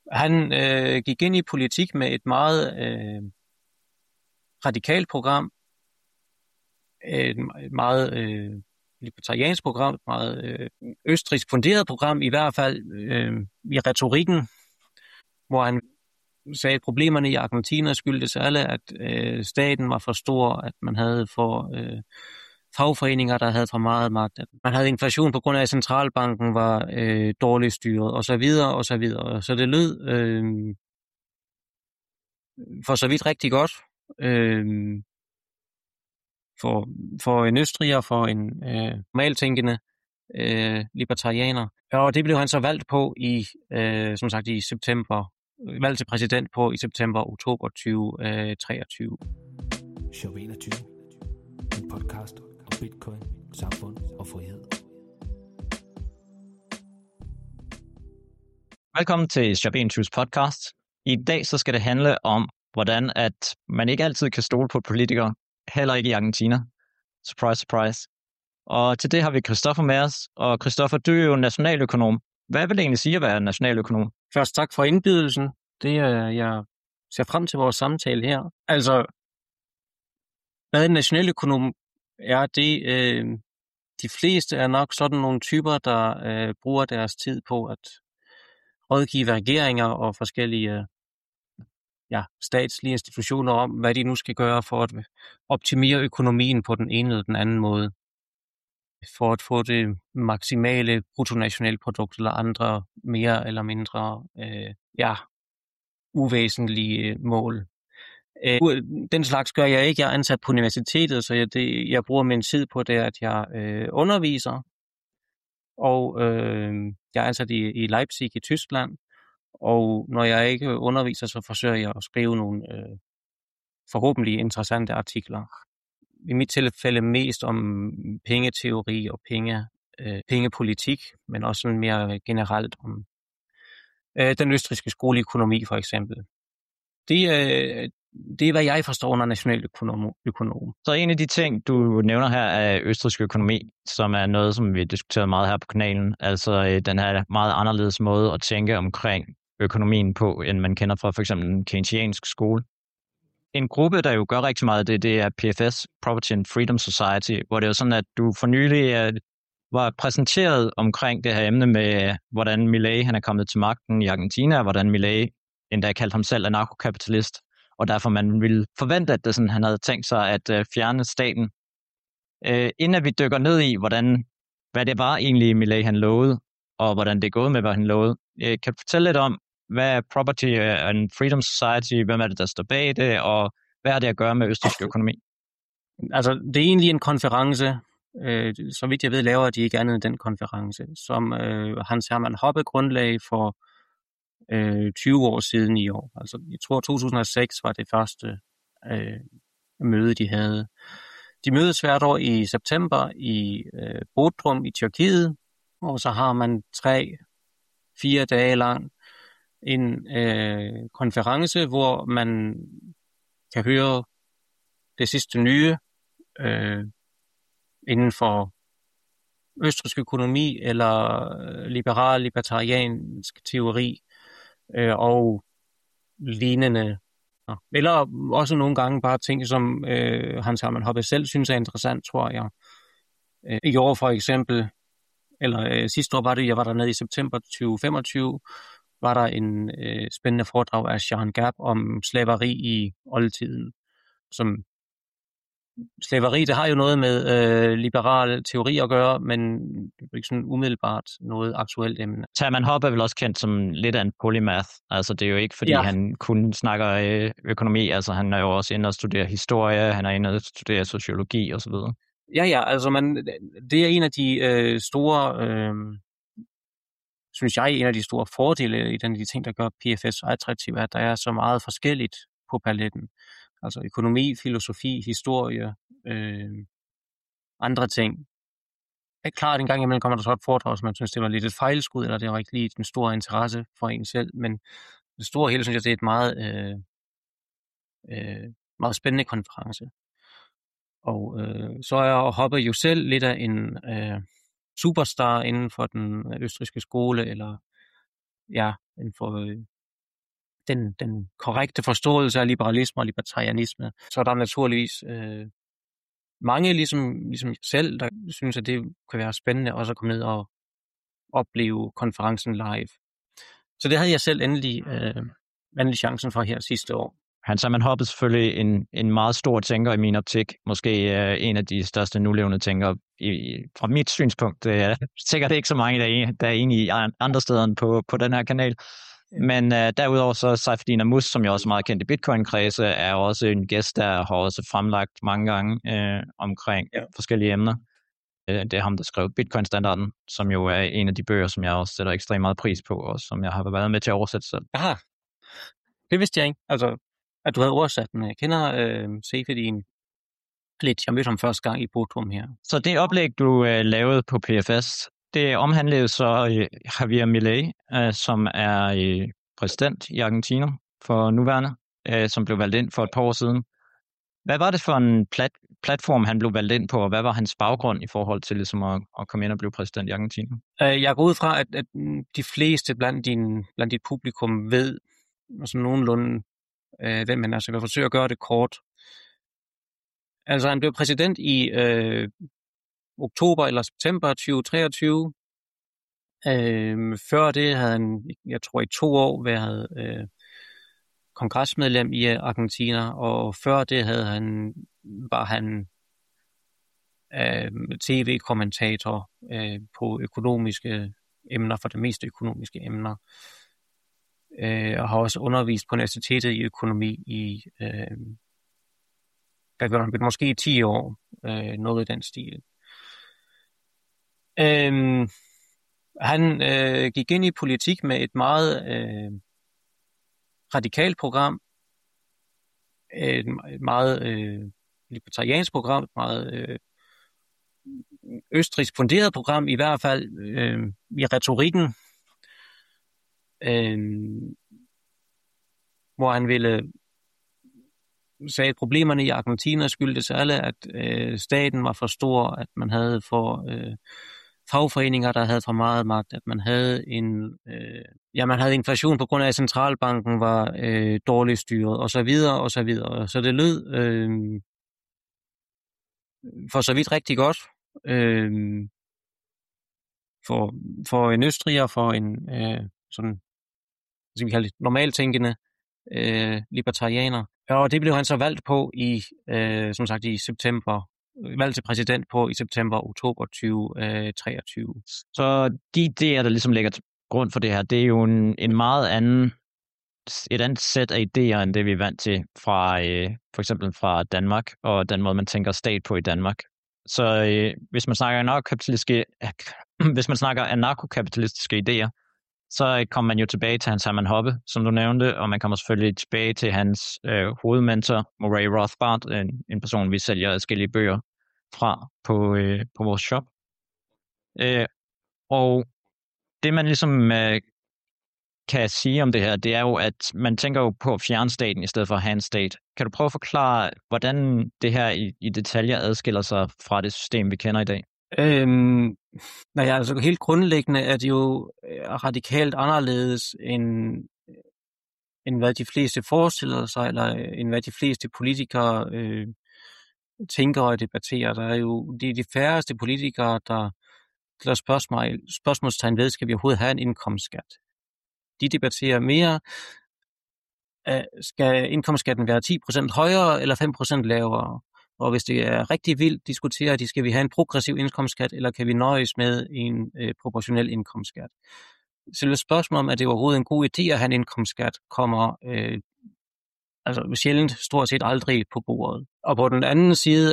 Han gik ind i politik med et meget radikalt program, et meget libertariansk program, et meget østrigsk funderet program, i hvert fald i retorikken, hvor han sagde, at problemerne i Argentina skyldtes alle, at staten var for stor, at man havde for fagforeninger, der havde for meget magt, at man havde inflation på grund af, at centralbanken var dårligt styret, og så videre, og så videre. Så det lød for så vidt rigtig godt for en østriger, for en normaltænkende libertarianer. Og det blev han så valgt på som sagt i september, valgt til præsident på i september-oktober 2023. Shop 21, en podcast om bitcoin, samfund og frihed. Velkommen til Shop 21's podcast. I dag så skal det handle om, hvordan at man ikke altid kan stole på politikere, heller ikke i Argentina. Surprise, surprise. Og til det har vi Christoffer med os. Og Christoffer, du er jo nationaløkonom. Hvad vil det egentlig sige at være nationaløkonom? Først tak for indbydelsen. Jeg ser frem til vores samtale her. Altså, hvad en nationaløkonom er, de fleste er nok sådan nogle typer, der bruger deres tid på at rådgive regeringer og forskellige statslige institutioner om, hvad de nu skal gøre for at optimere økonomien på den ene eller den anden måde. For at få det maksimale bruttonationalprodukt eller andre mere eller mindre uvæsentlige mål. Den slags gør jeg ikke. Jeg er ansat på universitetet, så jeg bruger min tid på det, at jeg underviser. Og jeg er ansat i Leipzig i Tyskland. Og når jeg ikke underviser, så forsøger jeg at skrive nogle forhåbentlig interessante artikler. I mit tilfælde mest om pengeteori og pengepolitik, men også mere generelt om den østrigske skoleøkonomi for eksempel. Det er, hvad jeg forstår under nationaløkonom. Så en af de ting, du nævner her, er østrigsk økonomi, som er noget, som vi har diskuteret meget her på kanalen. Altså den her meget anderledes måde at tænke omkring økonomien på, end man kender fra for eksempel en keynesiansk skole. En gruppe, der jo gør rigtig meget af det er PFS, Property and Freedom Society, hvor det er sådan, at du for nylig var præsenteret omkring det her emne med, hvordan Milei han er kommet til magten i Argentina, og hvordan Milei endda kaldte ham selv anarkokapitalist, og derfor man ville forvente, at det sådan, han havde tænkt sig at fjerne staten. Inden vi dykker ned i, hvad det var egentlig Milei han lovede, og hvordan det er gået med, hvad han lovede, kan du fortælle lidt om, hvad er Property and Freedom Society, hvem er det, der står bag det, og hvad har det at gøre med østrigsk økonomi? Altså, det er egentlig en konference, så vidt jeg ved, laver de ikke andet end den konference, som Hans Hermann Hoppe grundlagde for 20 år siden i år. Altså, jeg tror 2006 var det første møde, de havde. De mødes hvert år i september i Bodrum i Tyrkiet, og så har man 3-4 dage lang en konference, hvor man kan høre det sidste nye inden for østrigsk økonomi eller libertariansk teori og lignende. Eller også nogle gange bare ting, som Hans Hermann Hoppe selv synes er interessant, tror jeg. I år for eksempel, eller sidste år var det, jeg var dernede i september 2025, var der en spændende foredrag af Jean Gab om slaveri i oldtiden. Som slaveri, det har jo noget med liberal teori at gøre, men det er ikke sådan umiddelbart noget aktuelt emne. Hermann Hoppe er vel også kendt som lidt af en polymath. Altså det er jo ikke, fordi han kun snakker økonomi. Altså han er jo også inde og studerer historie, han er inde og studerer sociologi osv. Ja, altså det er en af de store... synes jeg, en af de store fordele i den af de ting, der gør PFS attraktiv, er, at der er så meget forskelligt på paletten. Altså økonomi, filosofi, historie, andre ting. Det er klart, at en gang imellem kommer der så et foredrag, som man synes, det var lidt et fejlskud, eller det var ikke lige en stor interesse for en selv, men det store hele, synes jeg, det er et meget, meget spændende konference. Og så er Hoppe jo selv lidt af en superstar inden for den østrigske skole, eller inden for den korrekte forståelse af liberalisme og libertarianisme. Så er der naturligvis mange, ligesom jeg selv, der synes, at det kan være spændende også at komme ned og opleve konferencen live. Så det havde jeg selv endelig chancen for her sidste år. Hans Hermann Hoppe er selvfølgelig en meget stor tænker i min optik. Måske en af de største nulevende tænkere fra mit synspunkt. Det er sikkert ikke så mange, der er enige i andre steder end på den her kanal. Men derudover så Saifedean Ammous, som jeg også er meget kendt i Bitcoin-kredse, er også en gæst, der har også fremlagt mange gange omkring forskellige emner. Det er ham, der skrev Bitcoin-standarden, som jo er en af de bøger, som jeg også sætter ekstremt meget pris på, og som jeg har været med til at oversætte selv. Aha, det vidste jeg ikke. Altså, at du havde oversat den. Jeg kender Saifedean lidt. Jeg mødte ham første gang i Bodrum her. Så det oplæg, du lavede på PFS, det omhandlede så Javier Milei, som er præsident i Argentina for nuværende, som blev valgt ind for et par år siden. Hvad var det for en platform, han blev valgt ind på, og hvad var hans baggrund i forhold til ligesom at komme ind og blive præsident i Argentina? Jeg går ud fra, at de fleste blandt dit publikum ved, altså nogenlunde, hvem han er, så jeg vil forsøge at gøre det kort. Altså, han blev præsident i oktober eller september 2023. Før det havde han, jeg tror i 2 år, været kongresmedlem i Argentina, og før det var han tv-kommentator på økonomiske emner, for det meste økonomiske emner, og har også undervist på universitetet i økonomi i måske 10 år, noget i den stil. Han gik ind i politik med et meget radikalt program, et meget libertariansk program, et meget østrigsk funderet program, i hvert fald i retorikken, hvor han sagde, at problemerne i Argentina skyldtes alle, at staten var for stor, at man havde for fagforeninger, der havde for meget magt, at man havde man havde inflation på grund af, at centralbanken var dårligt styret, og så videre, og så videre. Så det lød for så vidt rigtig godt for en østriger, for en sådan, som vi kalder det, normaltænkende libertarianer. Og det blev han så valgt på som sagt i september, valgt til præsident på i september-oktober 2023. Så de idéer, der ligesom ligger til grund for det her, det er jo en meget anden, et andet sæt af idéer, end det vi er vant til fra for eksempel fra Danmark, og den måde, man tænker stat på i Danmark. Så hvis man snakker anarkokapitalistiske idéer, så kommer man jo tilbage til Hans Hermann Hoppe, som du nævnte, og man kommer selvfølgelig tilbage til hans hovedmentor, Murray Rothbard, en person, vi sælger adskillige bøger fra på vores shop. Og det, man ligesom kan sige om det her, det er jo, at man tænker jo på at fjerne staten i stedet for at have en stat. Kan du prøve at forklare, hvordan det her i detaljer adskiller sig fra det system, vi kender i dag? Altså helt grundlæggende er det jo radikalt anderledes end hvad de fleste forestiller sig, eller end hvad de fleste politikere tænker og debatterer. Der er jo de færreste politikere, der spørgsmålstegn ved, skal vi overhovedet have en indkomstskat. De debatterer mere, skal indkomstskatten være 10% højere eller 5% lavere? Og hvis det er rigtig vildt, diskuterer de, skal vi have en progressiv indkomstskat, eller kan vi nøjes med en proportionel indkomstskat? Selve spørgsmålet om, at det er overhovedet en god idé at have en indkomstskat, kommer sjældent, stort set aldrig på bordet. Og på den anden side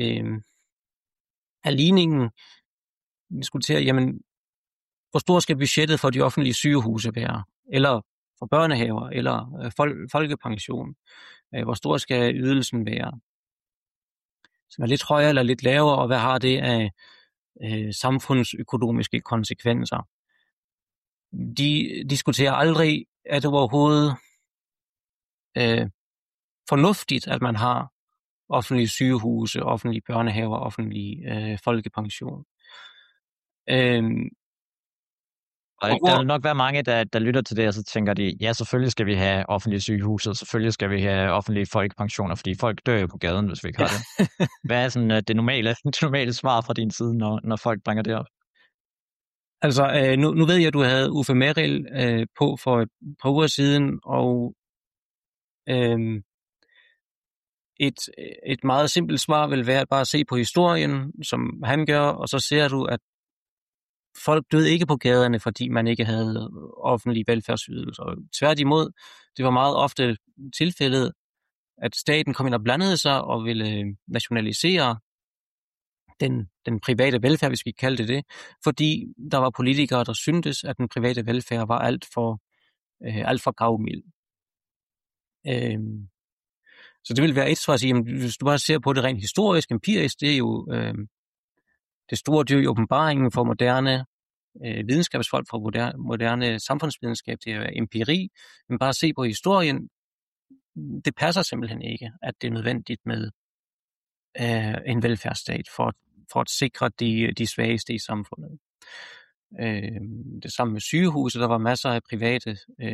af ligningen diskuterer, jamen, hvor stor skal budgettet for de offentlige sygehuse være? Eller for børnehaver, eller folkepension? Hvor stor skal ydelsen være? Som er lidt højere eller lidt lavere, og hvad har det af samfundsøkonomiske konsekvenser? De diskuterer aldrig, at det overhovedet fornuftigt, at man har offentlige sygehuse, offentlige børnehaver, offentlige folkepension. Og der vil nok være mange, der lytter til det, og så tænker de, ja, selvfølgelig skal vi have offentlige sygehuse, og selvfølgelig skal vi have offentlige folkepensioner, fordi folk dør jo på gaden, hvis vi ikke har det. Hvad er sådan det normale svar fra din side, når folk bringer det op? Altså, nu ved jeg, at du havde Uffe Merrild på for et par uger siden, og et meget simpelt svar vil være at bare se på historien, som han gør, og så ser du, at folk døde ikke på gaderne, fordi man ikke havde offentlige velfærdsydelser. Tværtimod, det var meget ofte tilfældet, at staten kom ind og blandede sig og ville nationalisere den private velfærd, hvis vi kalder det, fordi der var politikere, der syntes, at den private velfærd var alt for gavmild. Så det vil være et svar at sige, at hvis du bare ser på det rent historisk, empirisk, det er jo det store dyr i åbenbaringen for moderne videnskabsfolk, for moderne samfundsvidenskab, det er empiri, men bare se på historien, det passer simpelthen ikke, at det er nødvendigt med en velfærdsstat for at sikre de svageste i samfundet. Det samme med sygehuse, der var masser af private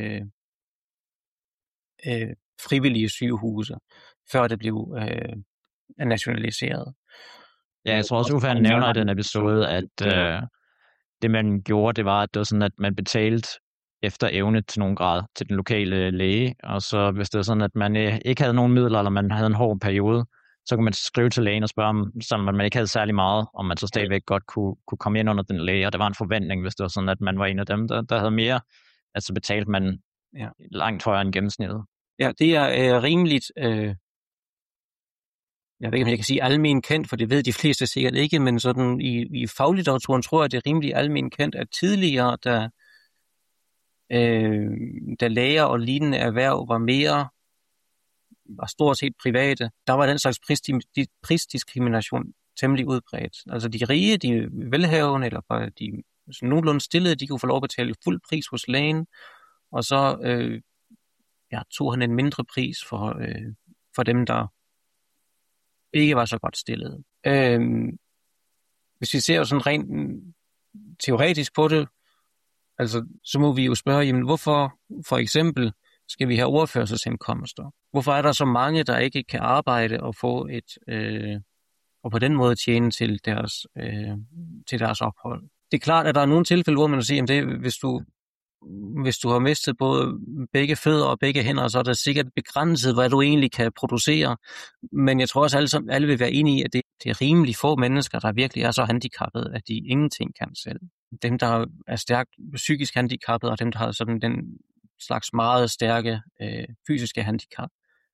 frivillige sygehuse, før det blev nationaliseret. Ja, jeg tror også, Uffe nævner i den episode, at det man gjorde, det var, at det var sådan, at man betalte efter evne til nogen grad til den lokale læge, og så hvis det var sådan, at man ikke havde nogen midler, eller man havde en hård periode, så kunne man skrive til lægen og spørge om, selvom man ikke havde særlig meget, om man så stadigvæk godt kunne komme ind under den læge, og der var en forventning, hvis det var sådan, at man var en af dem, der havde mere, altså betalte man langt højere end gennemsnittet. Ja, det er rimeligt, jeg ved ikke, om jeg kan sige almen kendt, for det ved de fleste sikkert ikke, men sådan i faglitteraturen tror jeg, det er rimelig almen kendt, at tidligere, da læger og lignende erhverv var stort set private, der var den slags prisdiskrimination temmelig udbredt. Altså de rige, de velhavende, eller bare de nogenlunde stillede, de kunne få lov at betale fuld pris hos lægen, og så tog han en mindre pris for dem, der ikke var så godt stillet. Hvis vi ser sådan rent teoretisk på det, altså, så må vi jo spørge, jamen, hvorfor for eksempel skal vi have overførselsindkomster? Hvorfor er der så mange, der ikke kan arbejde og få og på den måde tjene til deres ophold? Det er klart, at der er nogle tilfælde, hvor man siger, at hvis du har mistet både begge fødder og begge hænder, så er det sikkert begrænset, hvad du egentlig kan producere. Men jeg tror også, alle vil være enige i, at det er rimelig få mennesker, der virkelig er så handicappede, at de ingenting kan selv. Dem, der er stærkt psykisk handicappede, og dem, der har sådan den slags meget stærke fysiske handicap,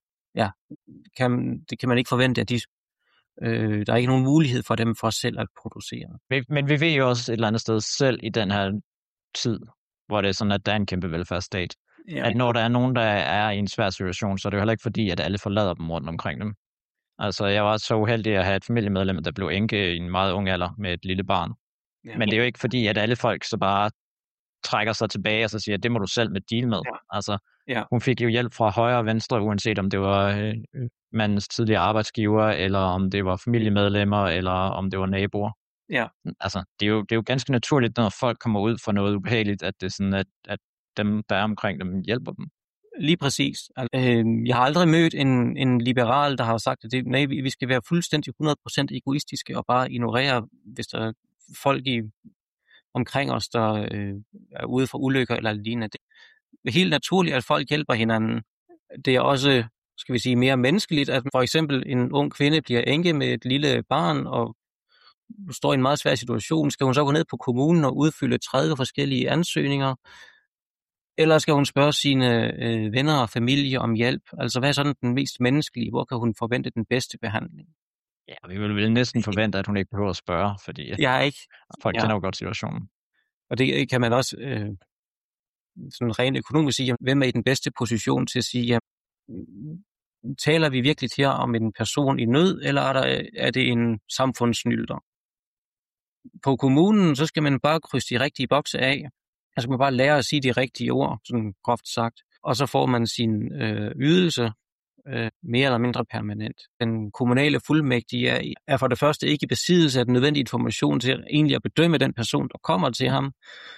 det kan man ikke forvente, at der er ikke nogen mulighed for dem for selv at producere. Men vi ved jo også et eller andet sted selv i den her tid, hvor det er sådan, at der er en kæmpe velfærdsstat. Ja. At når der er nogen, der er i en svær situation, så er det jo heller ikke fordi, at alle forlader dem rundt omkring dem. Altså, jeg var så uheldig at have et familiemedlem, der blev enke i en meget ung alder med et lille barn. Ja. Men det er jo ikke fordi, at alle folk så bare trækker sig tilbage og så siger, at det må du selv med deal med. Ja. Altså, hun fik jo hjælp fra højre og venstre, uanset om det var mandens tidligere arbejdsgiver, eller om det var familiemedlemmer, eller om det var naboer. Ja. Altså, det er jo ganske naturligt, når folk kommer ud for noget ubehageligt, at det er sådan, at dem, der er omkring dem, hjælper dem. Lige præcis. Jeg har aldrig mødt en liberal, der har sagt, at vi skal være fuldstændig 100% egoistiske og bare ignorere, hvis der er folk omkring os, der er ude for ulykker eller lignende. Det er helt naturligt, at folk hjælper hinanden. Det er også, skal vi sige, mere menneskeligt, at for eksempel en ung kvinde bliver enke med et lille barn, og står i en meget svær situation. Skal hun så gå ned på kommunen og udfylde 30 forskellige ansøgninger? Eller skal hun spørge sine venner og familie om hjælp? Altså, hvad er sådan den mest menneskelige? Hvor kan hun forvente den bedste behandling? Ja, vi vil næsten forvente, at hun ikke behøver at spørge, fordi folk kender jo godt situationen. Og det kan man også sådan rent økonomisk sige, hvem er i den bedste position til at sige, taler vi virkelig her om en person i nød, eller er det en samfundssnylder? På kommunen, så skal man bare krydse de rigtige bokse af. Altså man bare lære at sige de rigtige ord, sådan groft sagt. Og så får man sin ydelse mere eller mindre permanent. Den kommunale fuldmægtige er for det første ikke i besiddelse af den nødvendige information til egentlig at bedømme den person, der kommer til ham.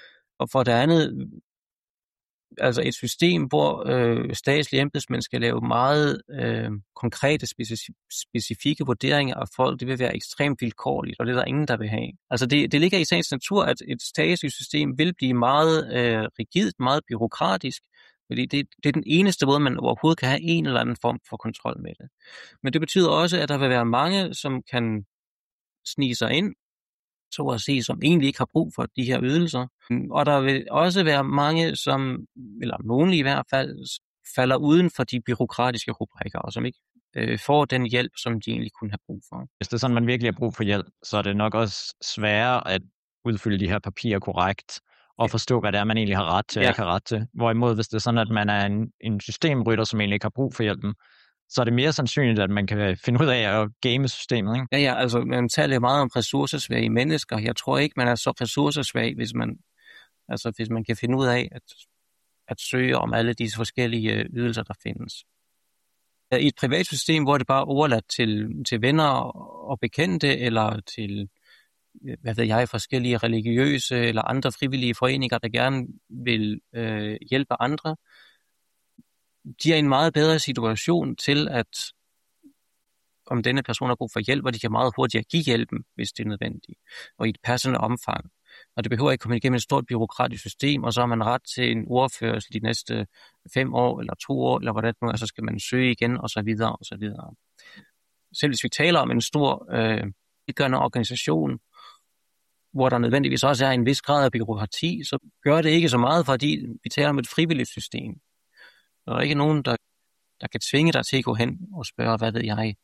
Og for det andet, altså et system, hvor statslige embedsmænd skal lave meget konkrete, specifikke vurderinger af folk, det vil være ekstremt vilkårligt, og det er der ingen, der vil have. Altså det ligger i sagens natur, at et statsligt system vil blive meget rigidt, meget byråkratisk, fordi det er den eneste måde, man overhovedet kan have en eller anden form for kontrol med det. Men det betyder også, at der vil være mange, som kan snige sig ind, så at sige, som egentlig ikke har brug for de her ydelser. Og der vil også være mange, som, eller nogle i hvert fald, falder uden for de byråkratiske rubrikker, og som ikke får den hjælp, som de egentlig kunne have brug for. Hvis det er sådan, man virkelig har brug for hjælp, så er det nok også sværere at udfylde de her papirer korrekt, og forstå, hvad det er, man egentlig har ret til og ikke har ret til. Hvorimod, hvis det er sådan, at man er en systemrytter, som egentlig ikke har brug for hjælpen, så er det mere sandsynligt, at man kan finde ud af at game systemet, ikke? Ja, altså man taler meget om ressourcesvage mennesker. Jeg tror ikke, man er så ressourcesvag, hvis man kan finde ud af at søge om alle disse forskellige ydelser, der findes. I et privat system, hvor det bare er overladt til venner og bekendte, eller til, forskellige religiøse eller andre frivillige foreninger, der gerne vil hjælpe andre, de er i en meget bedre situation til, at om denne person har brug for hjælp, og de kan meget hurtigere give hjælpen, hvis det er nødvendigt, og i et passende omfang. Og det behøver ikke komme igennem et stort byråkratisk system, og så har man ret til en ordførsel de næste 5 år, eller 2 år, eller hvordan nu, og så skal man søge igen, og så videre, og så videre. Selv hvis vi taler om en stor velgørende organisation, hvor der nødvendigvis også er en vis grad af byråkrati, så gør det ikke så meget, fordi vi taler om et frivilligt system. Der er ikke nogen, der kan tvinge dig til at gå hen og spørge, hvad ved jeg,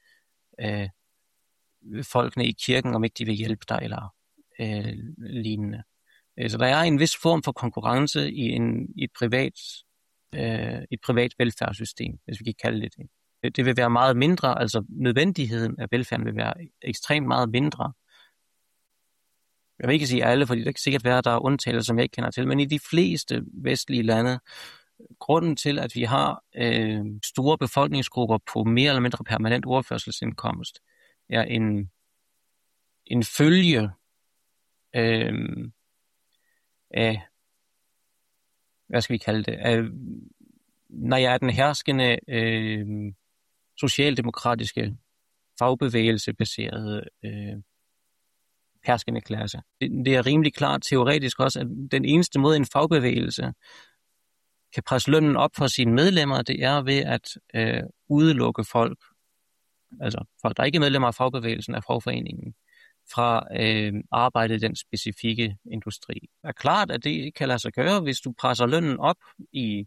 folkene i kirken, om ikke de vil hjælpe dig, eller lignende. Så der er en vis form for konkurrence i et privat velfærdssystem, hvis vi kan kalde det det. Det vil være meget mindre, altså nødvendigheden af velfærden vil være ekstremt meget mindre. Jeg vil ikke sige alle, fordi det kan sikkert være, at der er undtagelser, som jeg ikke kender til, men i de fleste vestlige lande, grunden til, at vi har store befolkningsgrupper på mere eller mindre permanent overførselsindkomst, er en følge af, hvad skal vi kalde det, når jeg er den herskende socialdemokratiske fagbevægelsebaserede herskende klasse. Det er rimelig klart teoretisk også, at den eneste måde, en fagbevægelse kan presse lønnen op for sine medlemmer, det er ved at udelukke folk, altså folk, der ikke er medlemmer af fagbevægelsen, af fagforeningen, fra arbejde i den specifikke industri. Det er klart, at det kan lade sig gøre, hvis du presser lønnen op i,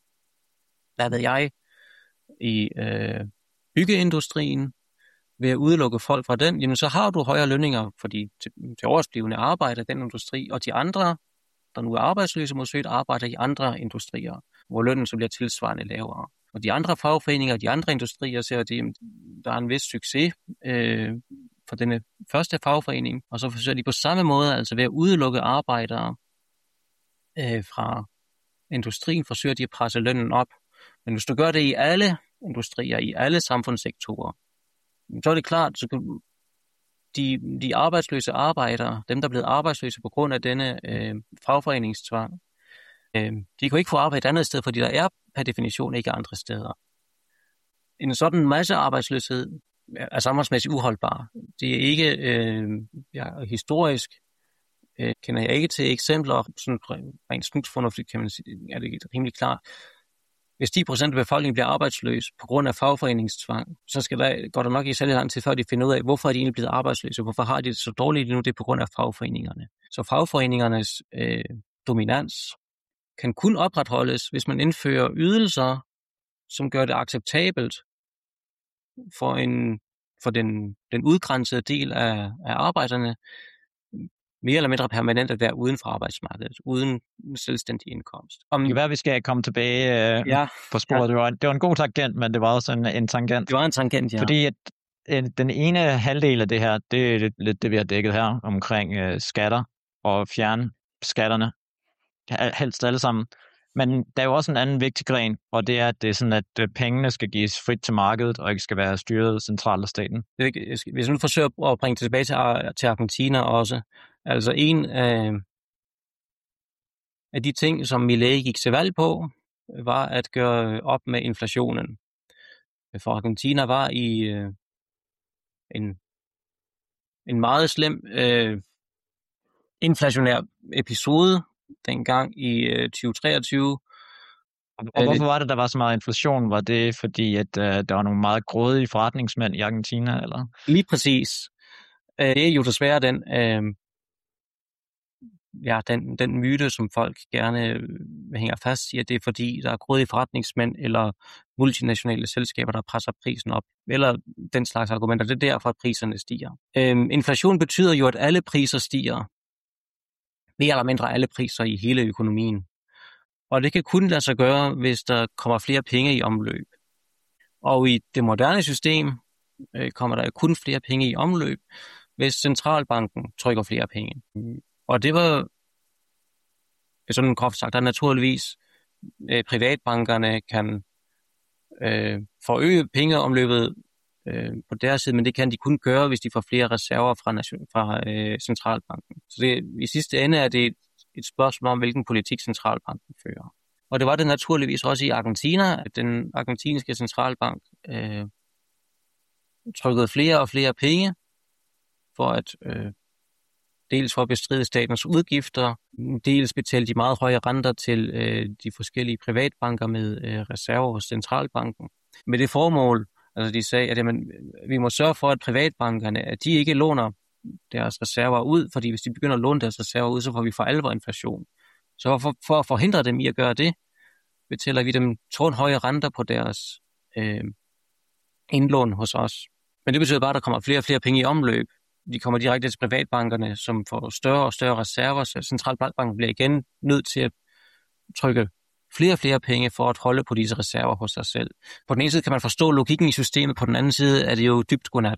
i byggeindustrien, ved at udelukke folk fra den, jamen så har du højere lønninger for de til årsblivende arbejder i den industri, og de andre, der nu er arbejdsløse, må søge et arbejde i andre industrier, hvor lønnen så bliver tilsvarende lavere. Og de andre fagforeninger og de andre industrier ser, at der er en vis succes for denne første fagforening, og så forsøger de på samme måde, altså ved at udelukke arbejdere fra industrien, forsøger de at presse lønnen op. Men hvis du gør det i alle industrier, i alle samfundssektorer, så er det klart, så de arbejdsløse arbejdere, dem der er blevet arbejdsløse på grund af denne fagforeningstvang, de kan ikke få arbejde et andet sted, fordi der er per definition ikke andre steder. En sådan massearbejdsløshed er samfundsmæssigt uholdbar. Det er ikke historisk, kender jeg ikke til eksempler, sådan rent snusfornuftigt kan man sige, er det rimelig klart. Hvis 10% af befolkningen bliver arbejdsløs på grund af fagforeningstvang, så går der nok ikke særlig lang tid før de finder ud af, hvorfor er de egentlig blevet arbejdsløse, hvorfor har de det så dårligt nu, det er på grund af fagforeningerne. Så fagforeningernes dominans kan kun opretholdes, hvis man indfører ydelser, som gør det acceptabelt for den udgrænsede del af arbejderne, mere eller mindre permanent at være uden for arbejdsmarkedet, uden selvstændig indkomst. Det kan være, vi skal komme tilbage på sporet. Ja. Det var en god tangent, men det var også en tangent. Det var en tangent, ja. Fordi den ene halvdel af det her, det er lidt det, vi har dækket her, omkring skatter og fjerne skatterne. Helst alle sammen. Men der er jo også en anden vigtig gren, og det er, at det er sådan, at pengene skal gives frit til markedet, og ikke skal være styret centralt af staten. Hvis nu forsøger at bringe det tilbage til Argentina også, altså en af de ting, som Milei gik til valg på, var at gøre op med inflationen. For Argentina var i en meget slem inflationær episode dengang i 2023. Og hvorfor var det, der var så meget inflation? Var det fordi, at der var nogle meget grådige forretningsmænd i Argentina, eller? Lige præcis. Det er jo desværre den myte, som folk gerne hænger fast i, at det er fordi, der er grådige forretningsmænd eller multinationale selskaber, der presser prisen op, eller den slags argumenter. Det er derfor, at priserne stiger. Inflation betyder jo, at alle priser stiger. Mere eller mindre alle priser i hele økonomien. Og det kan kun lade sig gøre, hvis der kommer flere penge i omløb. Og i det moderne system kommer der kun flere penge i omløb, hvis centralbanken trykker flere penge. Og det var sådan groft sagt, at naturligvis privatbankerne kan forøge pengeomløbet på deres side, men det kan de kun gøre, hvis de får flere reserver fra centralbanken. Så i sidste ende er det et spørgsmål om, hvilken politik centralbanken fører. Og det var det naturligvis også i Argentina, at den argentinske centralbank trykkede flere og flere penge for at dels for at bestride statens udgifter, dels betale de meget høje renter til de forskellige privatbanker med reserver hos centralbanken. Med det formål, altså de sagde, at vi må sørge for, at privatbankerne, at de ikke låner deres reserver ud, fordi hvis de begynder at låne deres reserver ud, så får vi for alvor inflation. Så for at forhindre dem i at gøre det, betaler vi dem tårnhøje renter på deres indlån hos os. Men det betyder bare, at der kommer flere og flere penge i omløb. De kommer direkte til privatbankerne, som får større og større reserver, så centralbanken bliver igen nødt til at trykke flere og flere penge for at holde på disse reserver hos sig selv. På den ene side kan man forstå logikken i systemet, på den anden side er det jo dybtgående.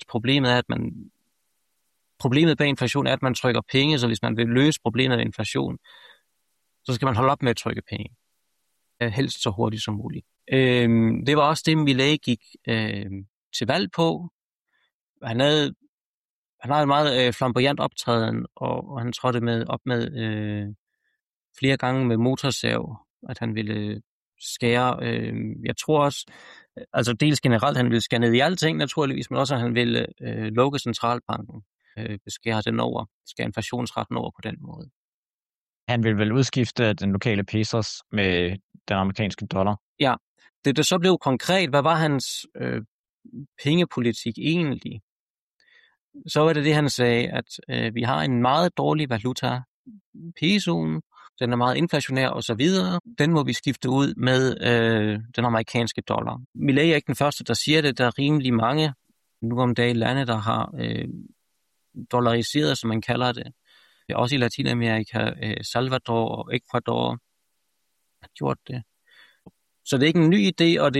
Problemet bag inflation er, at man trykker penge, så hvis man vil løse problemet af inflation, så skal man holde op med at trykke penge. Helst så hurtigt som muligt. Det var også det, Milei gik til valg på. Han havde en meget flamboyant optræden, og han trådte op med flere gange med motorsav, at han ville skære. Jeg tror også, altså dels generelt, han ville skære ned i alting naturligvis, men også, at han ville lukke centralbanken, skære inflationsretten over på den måde. Han ville vel udskifte den lokale pesos med den amerikanske dollar? Ja, det så blev konkret. Hvad var hans pengepolitik egentlig? Så var det, han sagde, at vi har en meget dårlig valuta, pesoen, den er meget inflationær og så videre. Den må vi skifte ud med den amerikanske dollar. Milei er ikke den første, der siger det. Der er rimelig mange nu om dagen lande, der har dollariseret, som man kalder det. Også i Latinamerika, Salvador og Ecuador har gjort det. Så det er ikke en ny idé, og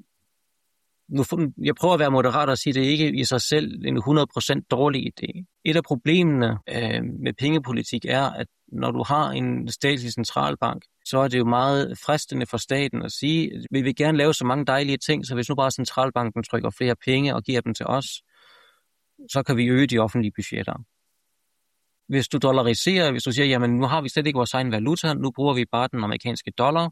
jeg prøver at være moderat og sige, at det ikke i sig selv en 100% dårlig idé. Et af problemerne med pengepolitik er, at når du har en statslig centralbank, så er det jo meget fristende for staten at sige, at vi vil gerne lave så mange dejlige ting, så hvis nu bare centralbanken trykker flere penge og giver dem til os, så kan vi øge de offentlige budgetter. Hvis du dollariserer, hvis du siger, jamen nu har vi slet ikke vores egen valuta, nu bruger vi bare den amerikanske dollar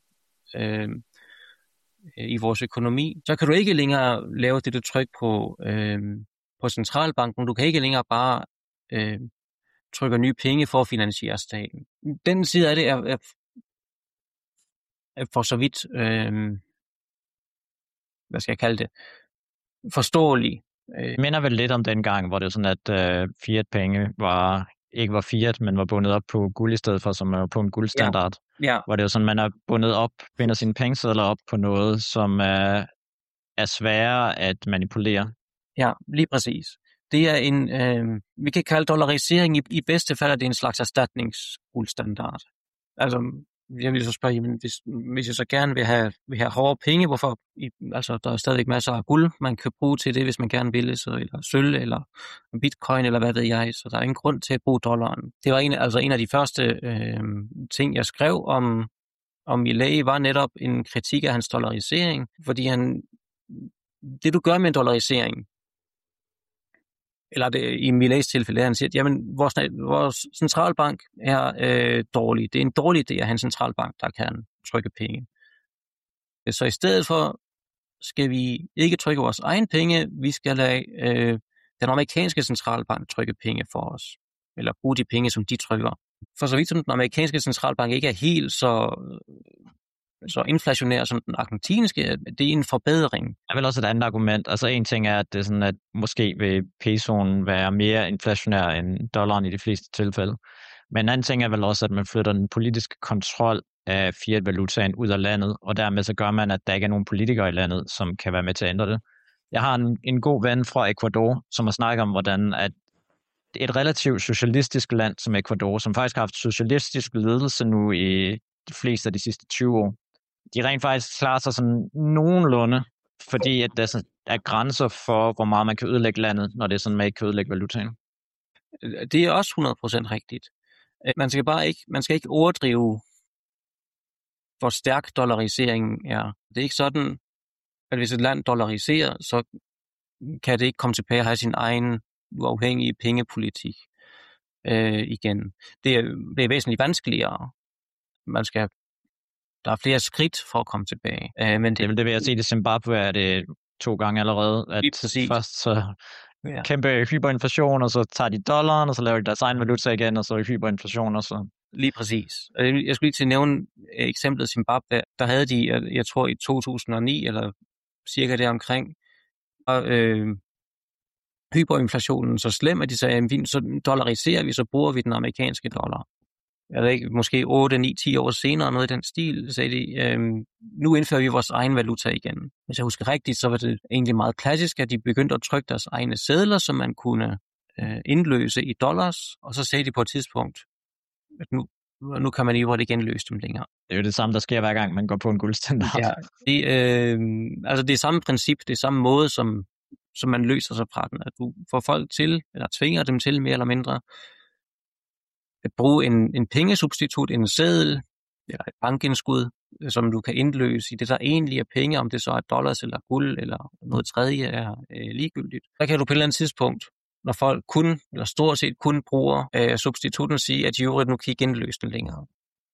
i vores økonomi, så kan du ikke længere lave det tryk på centralbanken. Du kan ikke længere bare trykke nye penge for at finansiere staten. Den side af det er for så vidt, hvad skal jeg kalde det, forståelig. Det minder vel lidt om den gang, hvor det var sådan, at fiat-penge ikke var fiat, men var bundet op på guld i stedet for, som er på en guldstandard. Ja. Hvor det var sådan, man er binder sine pengesedler op på noget, som er sværere at manipulere. Ja, lige præcis. Det er vi kan kalde dollarisering i bedste fald, at det er en slags erstatningsguldstandard. Altså, jeg vil så spørge, jamen, hvis jeg så gerne vil have hårde penge, hvorfor? Altså, der er stadigvæk masser af guld, man kan bruge til det, hvis man gerne vil, eller sølv, eller bitcoin, eller hvad ved jeg, så der er ingen grund til at bruge dollaren. Det var en af de første ting, jeg skrev om Milei, var netop en kritik af hans dollarisering, fordi det du gør med en dollarisering, eller det, i Millets tilfælde, han siger, at jamen, vores centralbank er dårlig. Det er en dårlig idé at have en centralbank, der kan trykke penge. Så i stedet for skal vi ikke trykke vores egen penge, vi skal lade den amerikanske centralbank trykke penge for os, eller bruge de penge, som de trykker. For så vidt som den amerikanske centralbank ikke er helt så inflationær som den argentinske, det er en forbedring. Der er vel også et andet argument. Altså en ting er, at det er sådan, at måske vil pesoen være mere inflationær end dollaren i de fleste tilfælde. Men en anden ting er vel også, at man flytter den politiske kontrol af fiat-valutaen ud af landet, og dermed så gør man, at der ikke er nogen politikere i landet, som kan være med til at ændre det. Jeg har en god ven fra Ecuador, som har snakket om, hvordan at et relativt socialistisk land som Ecuador, som faktisk har haft socialistisk ledelse nu i de fleste af de sidste 20 år, de rent faktisk klarer sig sådan nogenlunde, fordi at der er grænser for, hvor meget man kan ødelægge landet, når det er sådan, man ikke kan ødelægge valutaen. Det er også 100% rigtigt. Man skal ikke overdrive, hvor stærk dollariseringen er. Det er ikke sådan, at hvis et land dollariserer, så kan det ikke komme tilbage og have sin egen uafhængige pengepolitik igen. Det er væsentligt vanskeligere. Der er flere skridt for at komme tilbage. Men det vil jeg se, det Zimbabwe er det 2 gange allerede. At først så kæmpe hyperinflation, og så tager de dollaren, og så laver de deres egen valuta igen, og så hyperinflation, og så... Lige præcis. Jeg skulle lige til at nævne eksemplet Zimbabwe. Der havde de, jeg tror i 2009, eller cirka deromkring, og hyperinflationen så slem, at de sagde, så dollariserer vi, så bruger vi den amerikanske dollar. Jeg ved ikke, måske 8, 9, 10 år senere, noget i den stil, sagde de, nu indfører vi vores egen valuta igen. Hvis jeg husker rigtigt, så var det egentlig meget klassisk, at de begyndte at trykke deres egne sedler, som man kunne indløse i dollars, og så sagde de på et tidspunkt, at nu kan man ikke igen løse dem længere. Det er jo det samme, der sker hver gang, man går på en guldstandard. Ja, det er samme princip, det er samme måde, som man løser sig fra den, at du får folk til, eller tvinger dem til mere eller mindre, at bruge en pengesubstitut, en seddel, eller et bankindskud, som du kan indløse i det, der egentlig er penge, om det så er dollars eller guld, eller noget tredje er ligegyldigt. Der kan du på et eller andet tidspunkt, når folk kun, eller stort set kun bruger substitutten, sige, at de jo nu kan ikke indløse den længere.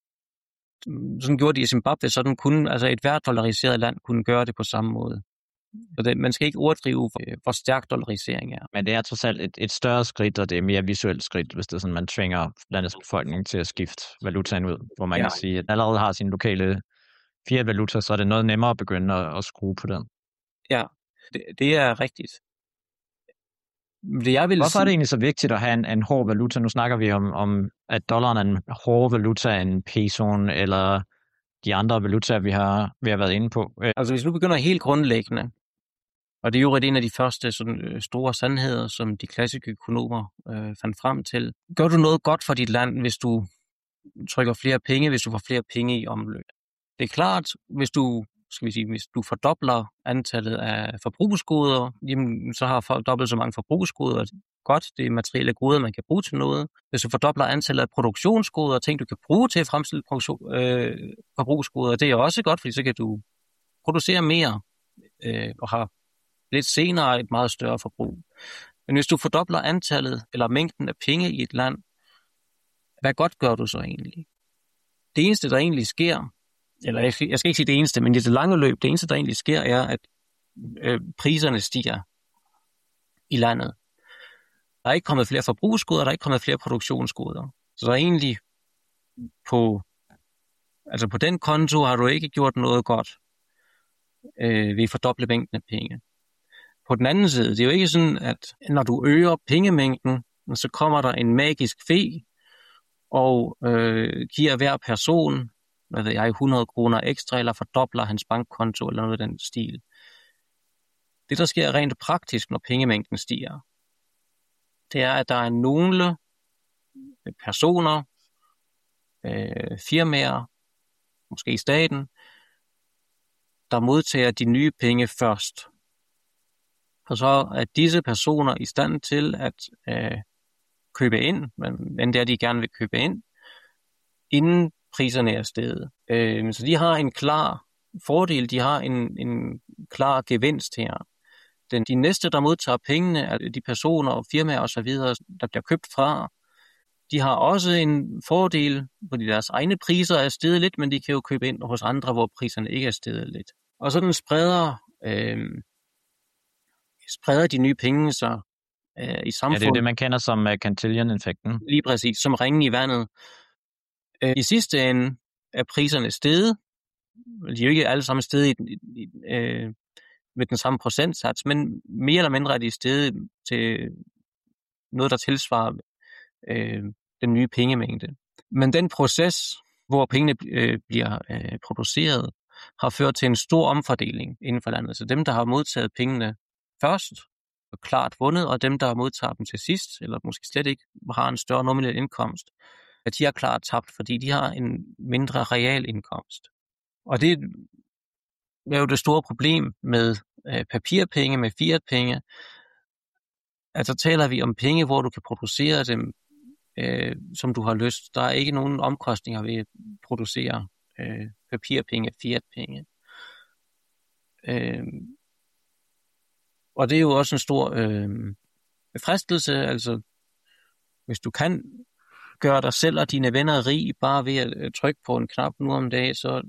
Sådan gjorde de i Zimbabwe, sådan kunne, altså et hvert dollariseret land kunne gøre det på samme måde. Så man skal ikke overdrive, hvor stærk dollarisering er. Men det er trods alt et større skridt, og det er mere visuelt skridt, hvis det er sådan, man tvinger landets befolkning til at skifte valutaen ud, hvor man kan sige, at allerede har sin lokale fiat-valuta, så er det noget nemmere at begynde at skrue på den. Ja, det er rigtigt. Hvorfor er det egentlig så vigtigt at have en hård valuta? Nu snakker vi om at dollaren er en hård valuta end pesoen, eller de andre valutaer, vi har været inde på. Altså hvis du begynder helt grundlæggende, og det er jo en af de første sådan, store sandheder, som de klassiske økonomer fandt frem til. Gør du noget godt for dit land, hvis du trykker flere penge, hvis du får flere penge i omløb? Det er klart, hvis du fordobler antallet af forbrugsgoder, jamen, så har folk dobbelt så mange forbrugsgoder. Godt, det er materielle goder, man kan bruge til noget. Hvis du fordobler antallet af produktionsgoder, ting du kan bruge til at fremstille forbrugsgoder, det er også godt, fordi så kan du producere mere og har lidt senere et meget større forbrug. Men hvis du fordobler antallet eller mængden af penge i et land, hvad godt gør du så egentlig? Det eneste, der egentlig sker, eller jeg skal ikke sige det eneste, men i det lange løb, det eneste, der egentlig sker, er, at priserne stiger i landet. Der er ikke kommet flere forbrugsgoder, der er ikke kommet flere produktionsgoder. Så der er egentlig på den konto har du ikke gjort noget godt ved at fordoble mængden af penge. På den anden side, det er jo ikke sådan, at når du øger pengemængden, så kommer der en magisk fe og giver hver person 100 kroner ekstra, eller fordobler hans bankkonto, eller noget af den stil. Det, der sker rent praktisk, når pengemængden stiger, det er, at der er nogle personer, firmaer, måske staten, der modtager de nye penge først. Og så er disse personer i stand til at købe ind, men det er, de gerne vil købe ind, inden priserne er steget. Så de har en klar fordel, de har en klar gevinst her. de næste, der modtager pengene, er de personer og firmaer osv., der bliver købt fra. De har også en fordel, fordi deres egne priser er steget lidt, men de kan jo købe ind hos andre, hvor priserne ikke er steget lidt. Og sådan spreder de nye penge sig i samfundet. Ja, det er det, man kender som Cantillon-effekten. Lige præcis, som ringen i vandet. I sidste ende er priserne steget. De er jo ikke alle sammen steget med den samme procentsats, men mere eller mindre er de steget til noget, der tilsvarer den nye pengemængde. Men den proces, hvor pengene bliver produceret, har ført til en stor omfordeling inden for landet. Så dem, der har modtaget pengene først, er klart vundet, og dem, der modtager dem til sidst, eller måske slet ikke har en større nominel indkomst, at de har klart tabt, fordi de har en mindre real indkomst. Og det er jo det store problem med papirpenge, med fiatpenge. Altså taler vi om penge, hvor du kan producere dem, som du har lyst. Der er ikke nogen omkostninger ved at producere papirpenge, fiatpenge. Og det er jo også en stor fristelse. Altså, hvis du kan gøre dig selv og dine venner rig bare ved at trykke på en knap nu om dagen, så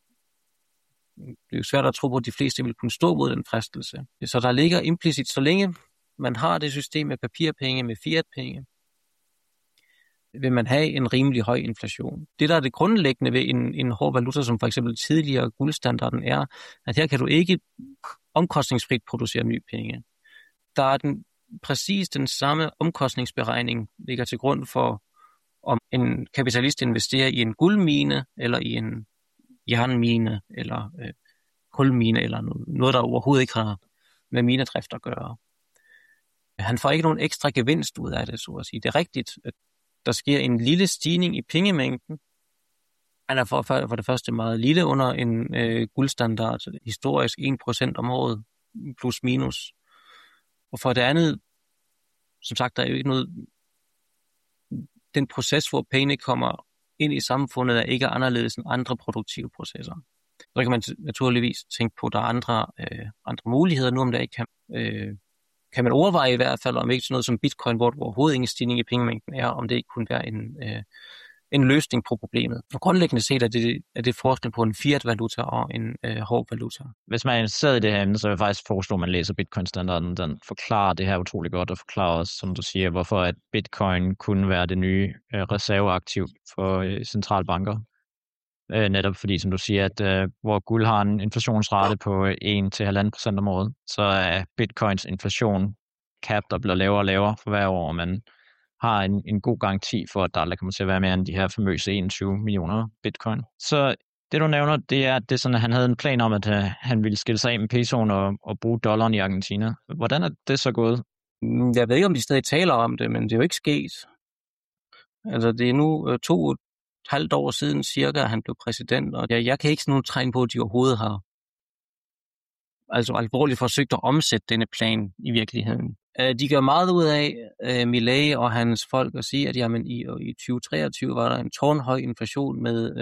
det er jo svært at tro på, at de fleste vil kunne stå mod den fristelse. Så der ligger implicit, så længe man har det system med papirpenge, med fiatpenge, vil man have en rimelig høj inflation. Det, der er det grundlæggende ved en hård valuta, som for eksempel tidligere guldstandarden er, at her kan du ikke omkostningsfrit producere nye penge. Der er præcis den samme omkostningsberegning, ligger til grund for, om en kapitalist investerer i en guldmine, eller i en jernmine, eller kulmine, eller noget, der overhovedet ikke har med minedrift at gøre. Han får ikke nogen ekstra gevinst ud af det, så at sige. Det er rigtigt, at der sker en lille stigning i pengemængden. Han er for det første meget lille under en guldstandard, historisk 1% om året, plus minus. Og for det andet, som sagt, der er jo ikke noget. Den proces, hvor pengene kommer ind i samfundet, er ikke anderledes end andre produktive processer. Så kan man naturligvis tænke på, at der er andre muligheder nu, om der ikke kan man overveje i hvert fald, om ikke sådan noget som bitcoin, hvor der overhovedet ingen stigning i pengemængden er, om det ikke kunne være en løsning på problemet. Og grundlæggende set er det forskel på en fiat-valuta og en hård valuta. Hvis man er interesseret i det her emne, så vil jeg faktisk foreslå, at man læser Bitcoin-standarden. Den forklarer det her utrolig godt, og forklarer også, som du siger, hvorfor at Bitcoin kunne være det nye reserveaktiv for centralbanker. Netop fordi, som du siger, at hvor guld har en inflationsrate på 1-1,5% om året, så er Bitcoins inflation capped og bliver lavere og lavere for hver år, og man har en god garanti for, at der aldrig kommer til at være mere end de her famøse 21 millioner bitcoin. Så det, du nævner, det er, at det er sådan, at han havde en plan om, at han ville skille sig af med pesoen og bruge dollaren i Argentina. Hvordan er det så gået? Jeg ved ikke, om de stadig taler om det, men det er jo ikke sket. Altså, det er nu 2,5 år siden cirka, at han blev præsident, og jeg kan ikke sådan nogen tegn på, at de overhovedet har alvorligt forsøgt at omsætte denne plan i virkeligheden. De gør meget ud af, Milei og hans folk, at sige, at jamen, i 2023 var der en tårnhøj inflation med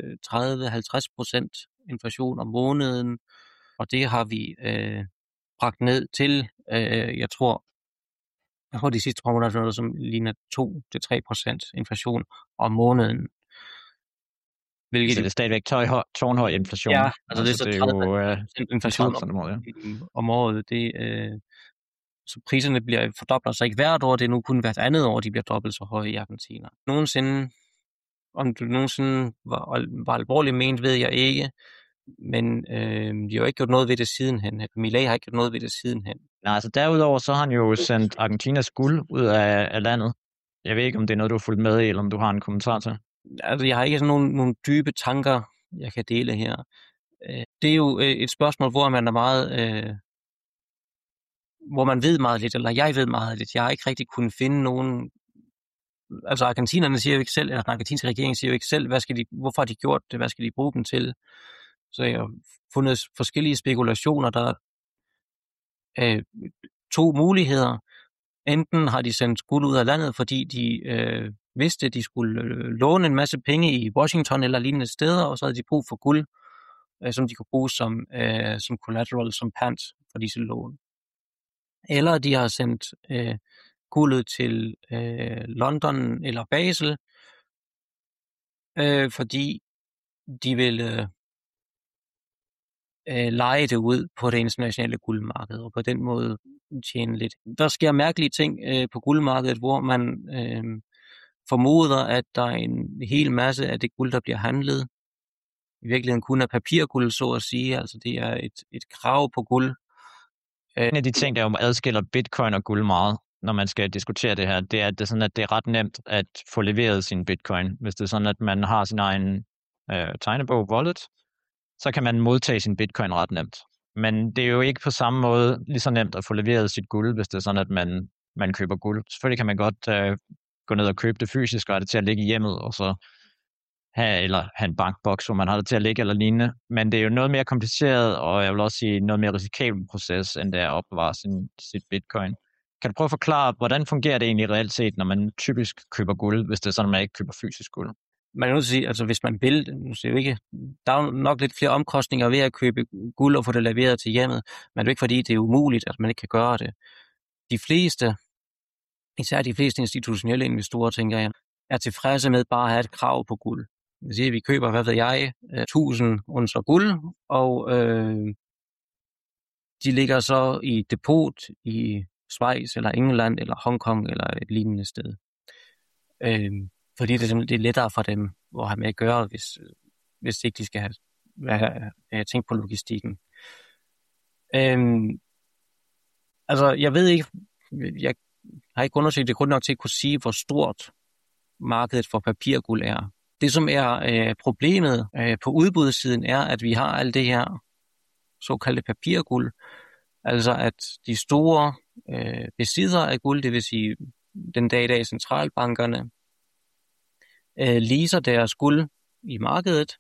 30-50% inflation om måneden, og det har vi bragt ned til, jeg tror de sidste par måneder noget, som ligner 2-3% inflation om måneden. Så det er stadigvæk tårnhøj inflation? Ja, altså det er så 30% inflation om året. Så priserne fordobler sig ikke hvert år, det er nu kun hvert andet år, de bliver dobbelt så høje i Argentina. Om det nogensinde var alvorligt ment, ved jeg ikke, men de har jo ikke gjort noget ved det sidenhen. Milei har ikke gjort noget ved det sidenhen. Nej, altså derudover så har han jo sendt Argentinas guld ud af landet. Jeg ved ikke, om det er noget, du har fulgt med i, eller om du har en kommentar til. Altså, jeg har ikke sådan nogle dybe tanker, jeg kan dele her. Det er jo et spørgsmål, hvor man er meget... hvor man ved meget lidt, eller jeg ved meget lidt. Jeg har ikke rigtig kunnet finde nogen... Altså, argentinerne siger jo ikke selv, eller den argentinske regering siger jo ikke selv, hvorfor har de gjort det, hvad skal de bruge dem til? Så jeg har fundet forskellige spekulationer, der er 2 muligheder. Enten har de sendt guld ud af landet, fordi de vidste, at de skulle låne en masse penge i Washington eller lignende steder, og så havde de brug for guld, som de kunne bruge som collateral, som pant for disse lån. eller de har sendt guldet til London eller Basel, fordi de vil leje det ud på det internationale guldmarked, og på den måde tjene lidt. Der sker mærkelige ting på guldmarkedet, hvor man formoder, at der er en hel masse af det guld, der bliver handlet, i virkeligheden kun er papirguld, så at sige. Altså det er et krav på guld. En af de ting, der jo adskiller bitcoin og guld meget, når man skal diskutere det her, det er, at det er sådan, at det er ret nemt at få leveret sin bitcoin. Hvis det er sådan, at man har sin egen tegnebog wallet, så kan man modtage sin bitcoin ret nemt. Men det er jo ikke på samme måde lige så nemt at få leveret sit guld, hvis det er sådan, at man køber guld. Selvfølgelig kan man godt gå ned og købe det fysisk og have det til at ligge i hjemmet, og så have en bankboks, hvor man har det til at ligge eller lignende. Men det er jo noget mere kompliceret, og jeg vil også sige noget mere risikabel proces, end det er at opbevare sit bitcoin. Kan du prøve at forklare, hvordan fungerer det egentlig reelt set, når man typisk køber guld, hvis det er sådan, at man ikke køber fysisk guld? Man kan jo sige, altså hvis man vil, det er jo ikke, der er jo nok lidt flere omkostninger ved at købe guld og få det leveret til hjemmet, men det er jo ikke fordi, det er umuligt, at man ikke kan gøre det. De fleste, især de fleste institutionelle investorer, tænker jeg, er tilfredse med bare at have et krav på guld. Det vil sige, at vi køber, hvad ved jeg, 1000 unser guld, og de ligger så i depot i Schweiz eller England eller Hongkong eller et lignende sted. Fordi det er lettere for dem at have med at gøre, hvis ikke de skal have tænkt på logistikken. Altså, jeg ved ikke, jeg har ikke undersøgt det kun nok til at kunne sige, hvor stort markedet for papirguld er. Det, som er problemet på udbudssiden, er, at vi har alt det her såkaldte papirguld. Altså, at de store besiddere af guld, det vil sige den dag i dag centralbankerne, leaser deres guld i markedet,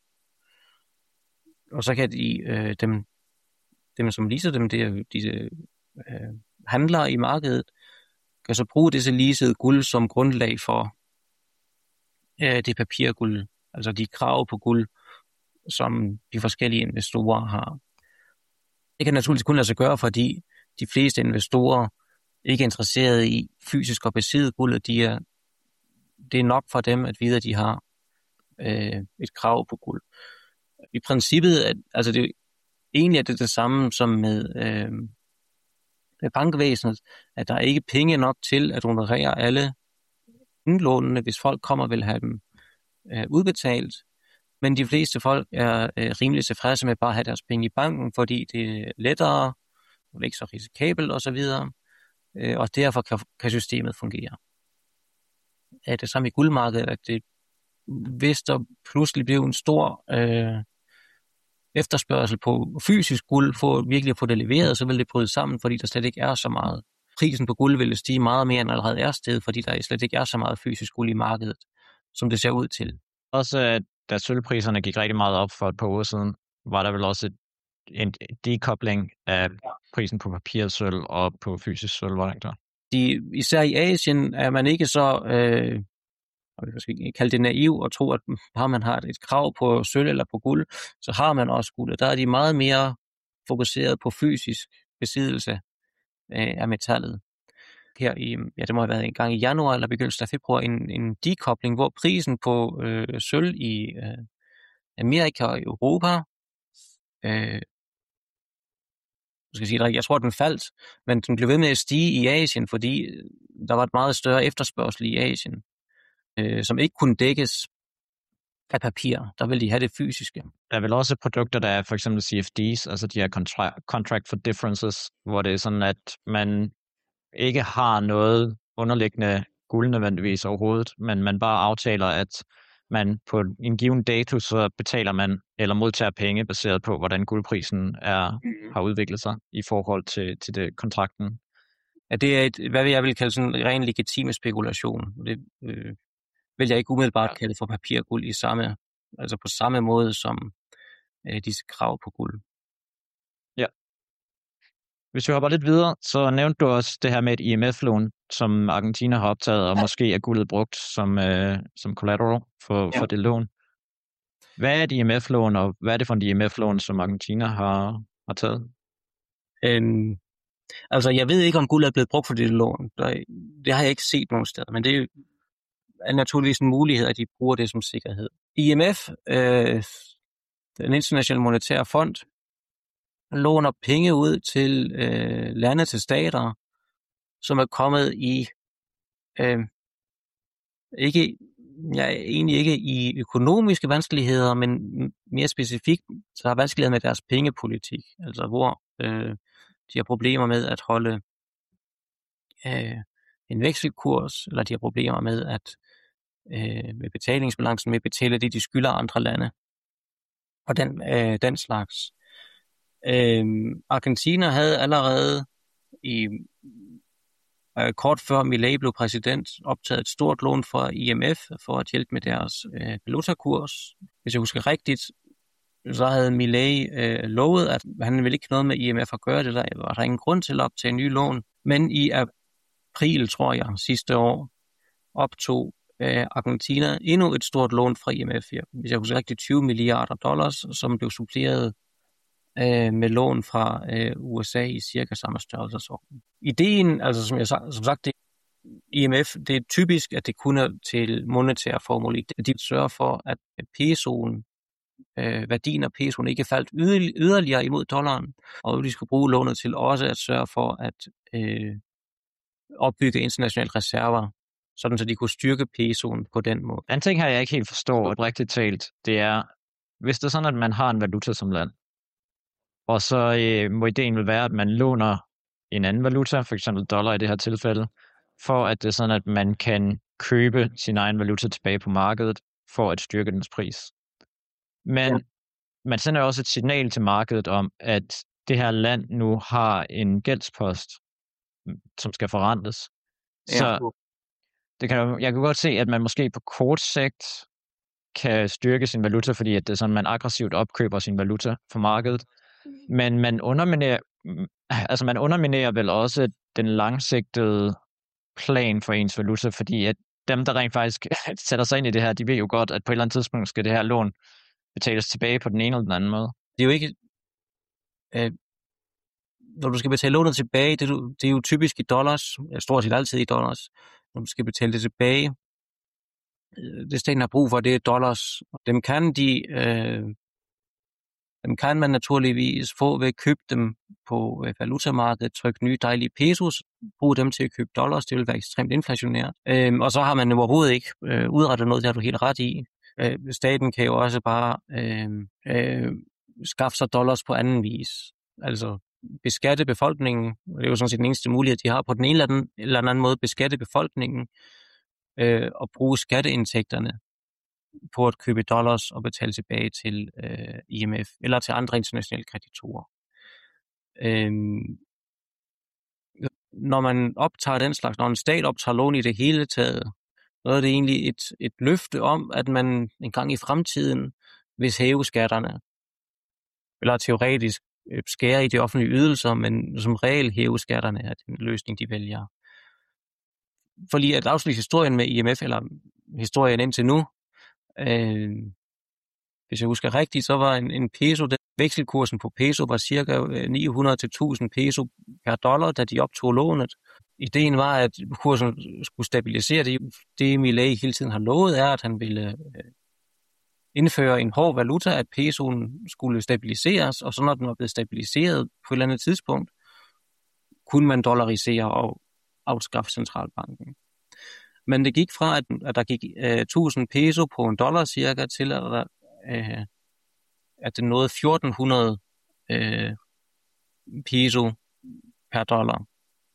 og så kan dem som leaser dem, det er disse handlere i markedet, kan så bruge disse leasede guld som grundlag for det papirguld, altså de krav på guld, som de forskellige investorer har. Det kan naturligvis kun lade sig gøre, fordi de fleste investorer ikke er interesserede i fysisk at besidde guldet. Det er nok for dem at vide, at de har et krav på guld. I princippet, altså egentlig er det samme som med bankvæsenet, at der er ikke penge nok til at honorere alle indlånene, hvis folk kommer og vil have dem udbetalt. Men de fleste folk er rimelig tilfredse med bare at have deres penge i banken, fordi det er lettere, og det er ikke så risikabelt osv., og derfor kan systemet fungere. Det samme i guldmarkedet, at hvis der pludselig bliver en stor efterspørgsel på fysisk guld, for virkelig at få det leveret, så vil det bryde sammen, fordi der slet ikke er så meget. Prisen på guld vil stige meget mere, end allerede er steget, fordi der slet ikke er så meget fysisk guld i markedet, som det ser ud til. Også da sølvpriserne gik rigtig meget op for et par uger siden, var der vel også en dekobling af prisen på papirsølv og på fysisk sølv, var det ikke der? Især i Asien er man ikke så, jeg skal ikke kalde det naiv, og tro, at bare man har et krav på sølv eller på guld, så har man også guld. Der er de meget mere fokuseret på fysisk besiddelse af metallet. Her det må have været en gang i januar eller begyndelsen af februar, en dekobling, hvor prisen på sølv i Amerika og Europa, jeg tror, den faldt, men den blev ved med at stige i Asien, fordi der var et meget større efterspørgsel i Asien, som ikke kunne dækkes af papir. Der ville de have det fysiske. Der er vel også produkter, der er for eksempel CFDs, altså de her contract for differences, hvor det er sådan, at man ikke har noget underliggende guld nødvendigvis overhovedet, men man bare aftaler, at man på en given dato, så betaler man eller modtager penge baseret på, hvordan guldprisen har udviklet sig i forhold til det kontrakten. Ja, det er hvad jeg vil kalde sådan en ren legitim spekulation. Det vil jeg ikke umiddelbart kalde for papirguld altså på samme måde som disse krav på guld. Ja. Hvis vi hopper lidt videre, så nævnte du også det her med et IMF-lån, som Argentina har optaget, og måske er guldet brugt som collateral for det lån. Hvad er et IMF-lån, og hvad er det for et IMF-lån, som Argentina har taget? Altså, jeg ved ikke, om guld er blevet brugt for det lån. Det har jeg ikke set nogen steder, men det er naturligvis en mulighed, at de bruger det som sikkerhed. IMF, den internationale monetære fond, låner penge ud til lande, til stater, som er kommet i egentlig ikke i økonomiske vanskeligheder, men mere specifikt så har vanskeligheder med deres pengepolitik, altså hvor de har problemer med at holde en vekselkurs, eller de har problemer med at med betalingsbalancen, med at betale det, de skylder andre lande, og den slags. Argentina havde allerede i kort før Milei blev præsident, optaget et stort lån fra IMF for at hjælpe med deres valutakurs. Hvis jeg husker rigtigt, så havde Milei lovet, at han ville ikke noget med IMF at gøre det. Der var der ingen grund til at optage nye lån. Men i april, tror jeg, sidste år, optog Argentina endnu et stort lån fra IMF. Hvis jeg husker rigtigt, $20 milliarder, som blev suppleret med lån fra USA i cirka samme størrelsesorden. Ideen, altså som sagt, IMF, det er typisk, at det kun er til monetære formål. De sørger for, at pesoen, værdien af pesoen ikke faldt yderligere imod dollaren, og de skal bruge lånet til også at sørge for at opbygge internationale reserver, sådan så de kunne styrke pesoen på den måde. En ting her, jeg ikke helt forstår, rigtigt talt, det er, hvis det er sådan, at man har en valuta som land, og så må ideen vel være, at man låner en anden valuta, for eksempel dollar i det her tilfælde, for at det er sådan, at man kan købe sin egen valuta tilbage på markedet, for at styrke dens pris. Men man sender også et signal til markedet om, at det her land nu har en gældspost, som skal forrentes. Så jeg kan godt se, at man måske på kort sigt kan styrke sin valuta, fordi at det er sådan, man aggressivt opkøber sin valuta for markedet. Men man underminerer vel også den langsigtede plan for ens valuta, fordi at dem, der rent faktisk sætter sig ind i det her, de ved jo godt, at på et eller andet tidspunkt skal det her lån betales tilbage på den ene eller den anden måde. Det er jo ikke... når du skal betale lånet tilbage, det er jo typisk i dollars, stort set altid i dollars. Når du skal betale det tilbage, det staten har brug for, det er dollars. Dem kan man naturligvis få ved at købe dem på valutamarkedet, trykke nye dejlige pesos, bruge dem til at købe dollars, det vil være ekstremt inflationært. Og så har man overhovedet ikke udrettet noget, det har du helt ret i. Staten kan jo også bare skaffe sig dollars på anden vis. Altså beskatte befolkningen, det er jo sådan set den eneste mulighed, de har på den ene eller anden måde, beskatte befolkningen og bruge skatteindtægterne på at købe dollars og betale tilbage til IMF eller til andre internationale kreditorer. Når man optager den slags, når en stat optager lån i det hele taget, så er det egentlig et løfte om, at man engang i fremtiden vil hæve skatterne, eller teoretisk skære i de offentlige ydelser, men som regel hæve skatterne er den løsning, de vælger. Fordi at afslutte historien med IMF, eller historien indtil nu, hvis jeg husker rigtigt, så var en peso, vekselkursen på peso var cirka 900 til 1000 peso per dollar, da de optog lånet. Ideen var, at kursen skulle stabilisere det. Det Milei hele tiden har lovet er, at han ville indføre en hård valuta, at pesoen skulle stabiliseres, og så når den var blevet stabiliseret på et eller andet tidspunkt, kunne man dollarisere og afskaffe centralbanken. Men det gik fra, at der gik 1000 peso på en dollar cirka, til at det nåede 1400 peso per dollar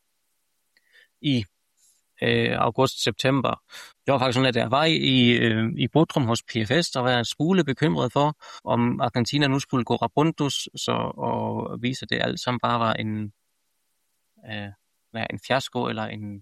i august-september. Det var faktisk sådan, at jeg var i Bodrum hos PFS, der var en smule bekymret for, om Argentina nu skulle gå rabundus, og vise, at det alt sammen bare var en fiasko eller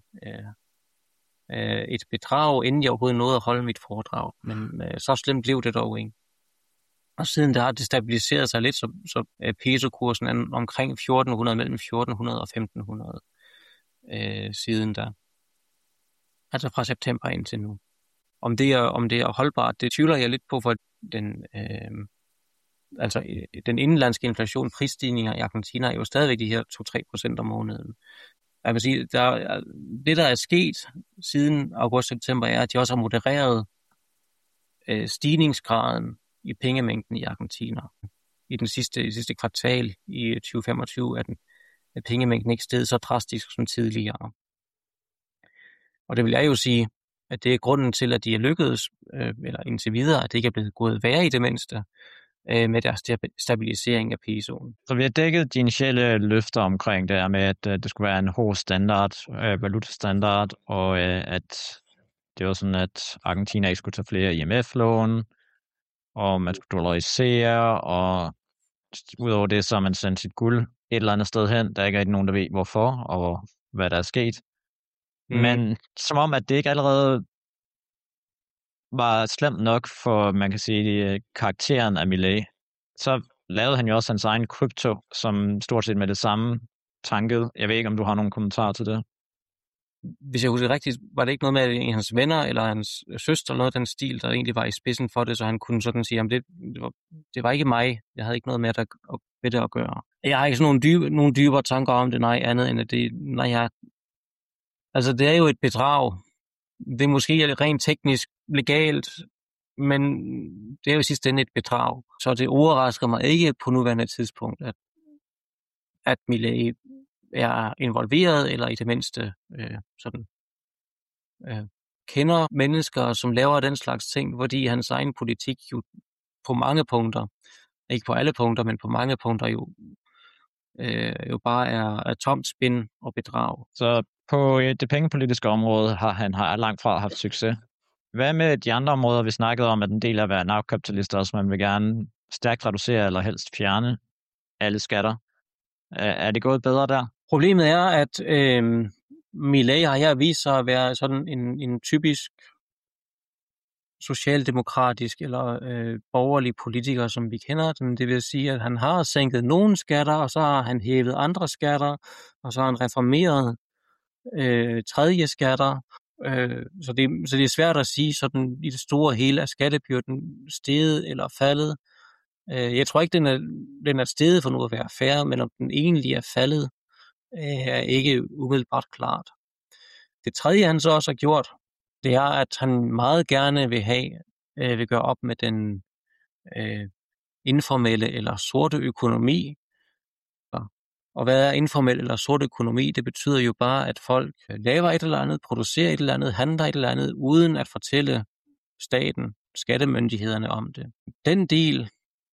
et bedrag, inden jeg overhovedet nåede at holde mit foredrag. Men så slemt blev det dog ikke. Og siden der har det stabiliseret sig lidt, så peso-kursen er omkring 1400, mellem 1400 og 1500 siden der. Altså fra september indtil nu. Om det er holdbart, det tvivler jeg lidt på, for altså den indenlandske inflation, prisstigninger i Argentina er jo stadigvæk de her 2-3% om måneden. Jeg vil sige, det der er sket siden august-september er, at de også har modereret stigningsgraden i pengemængden i Argentina. I det sidste kvartal i 2025 er pengemængden ikke steget så drastisk som tidligere. Og det vil jeg jo sige, at det er grunden til, at de er lykkedes, eller indtil videre, at det ikke er blevet gået værre i det mindste, med deres stabilisering af pesoen. Så vi har dækket de initielle løfter omkring det her med, at det skulle være en hård standard, valutastandard, og at det var sådan, at Argentina ikke skulle tage flere IMF-lån, og man skulle dollarisere, og udover det, så har man sendt sit guld et eller andet sted hen. Der er ikke rigtig nogen, der ved hvorfor, og hvad der er sket. Men som om, at det ikke allerede var slemt nok for, man kan sige, karakteren af Milei, så lavede han jo også hans egen krypto, som stort set med det samme tankede. Jeg ved ikke, om du har nogle kommentarer til det? Hvis jeg husker rigtigt, var det ikke noget med, at en af hans venner eller hans søster, noget af den stil, der egentlig var i spidsen for det, så han kunne sådan sige, at det var ikke mig. Jeg havde ikke noget med det at gøre. Jeg har ikke sådan nogle dybere tanker om det, nej, andet end at det, altså det er jo et bedrag. Det er måske rent teknisk legalt, men det er jo i sidste ende et bedrag. Så det overrasker mig ikke på nuværende tidspunkt, at Milei er involveret, eller i det mindste kender mennesker, som laver den slags ting, fordi hans egen politik jo på mange punkter, ikke på alle punkter, men på mange punkter jo bare er tomt spin og bedrag. Så på det pengepolitiske område har han langt fra haft succes. Hvad med de andre områder, vi snakkede om, at en del af at være narkokapitalist også, man vil gerne stærkt reducere eller helst fjerne alle skatter. Er det gået bedre der? Problemet er, at Milei har her vist sig at være sådan en typisk socialdemokratisk eller borgerlig politiker, som vi kender dem. Det vil sige, at han har sænket nogle skatter, og så har han hævet andre skatter, og så har han reformeret tredje skatter. Så det er svært at sige sådan i det store hele, at skattebyrden steget eller faldet. Jeg tror ikke, den er steget for nu at være fair, men om den egentlig er faldet, er ikke umiddelbart klart. Det tredje, han så også har gjort, det er, at han meget gerne vil gøre op med den informelle eller sorte økonomi. Og hvad er informel eller sort økonomi? Det betyder jo bare, at folk laver et eller andet, producerer et eller andet, handler et eller andet, uden at fortælle staten, skattemyndighederne om det. Den del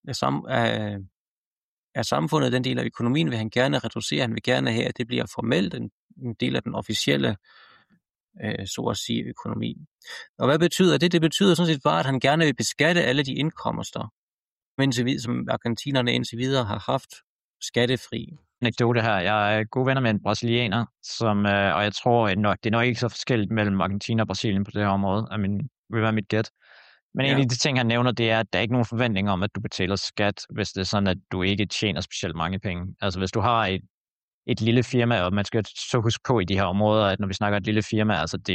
af samfundet, den del af økonomien vil han gerne reducere. Han vil gerne have, at det bliver formelt en del af den officielle, så at sige, økonomi. Og hvad betyder det? Det betyder sådan set bare, at han gerne vil beskatte alle de indkomster, som argentinerne indtil videre har haft skattefri. Anekdote her. Jeg er gode venner med en brasilianer, og jeg tror nok, det er nok ikke så forskelligt mellem Argentina og Brasilien på det her område. Vil være mit gæt. Men en af de ting, han nævner, det er, at der er ikke nogen forventning om, at du betaler skat, hvis det er sådan, at du ikke tjener specielt mange penge. Altså hvis du har et lille firma, og man skal så huske på i de her områder, at når vi snakker et lille firma, det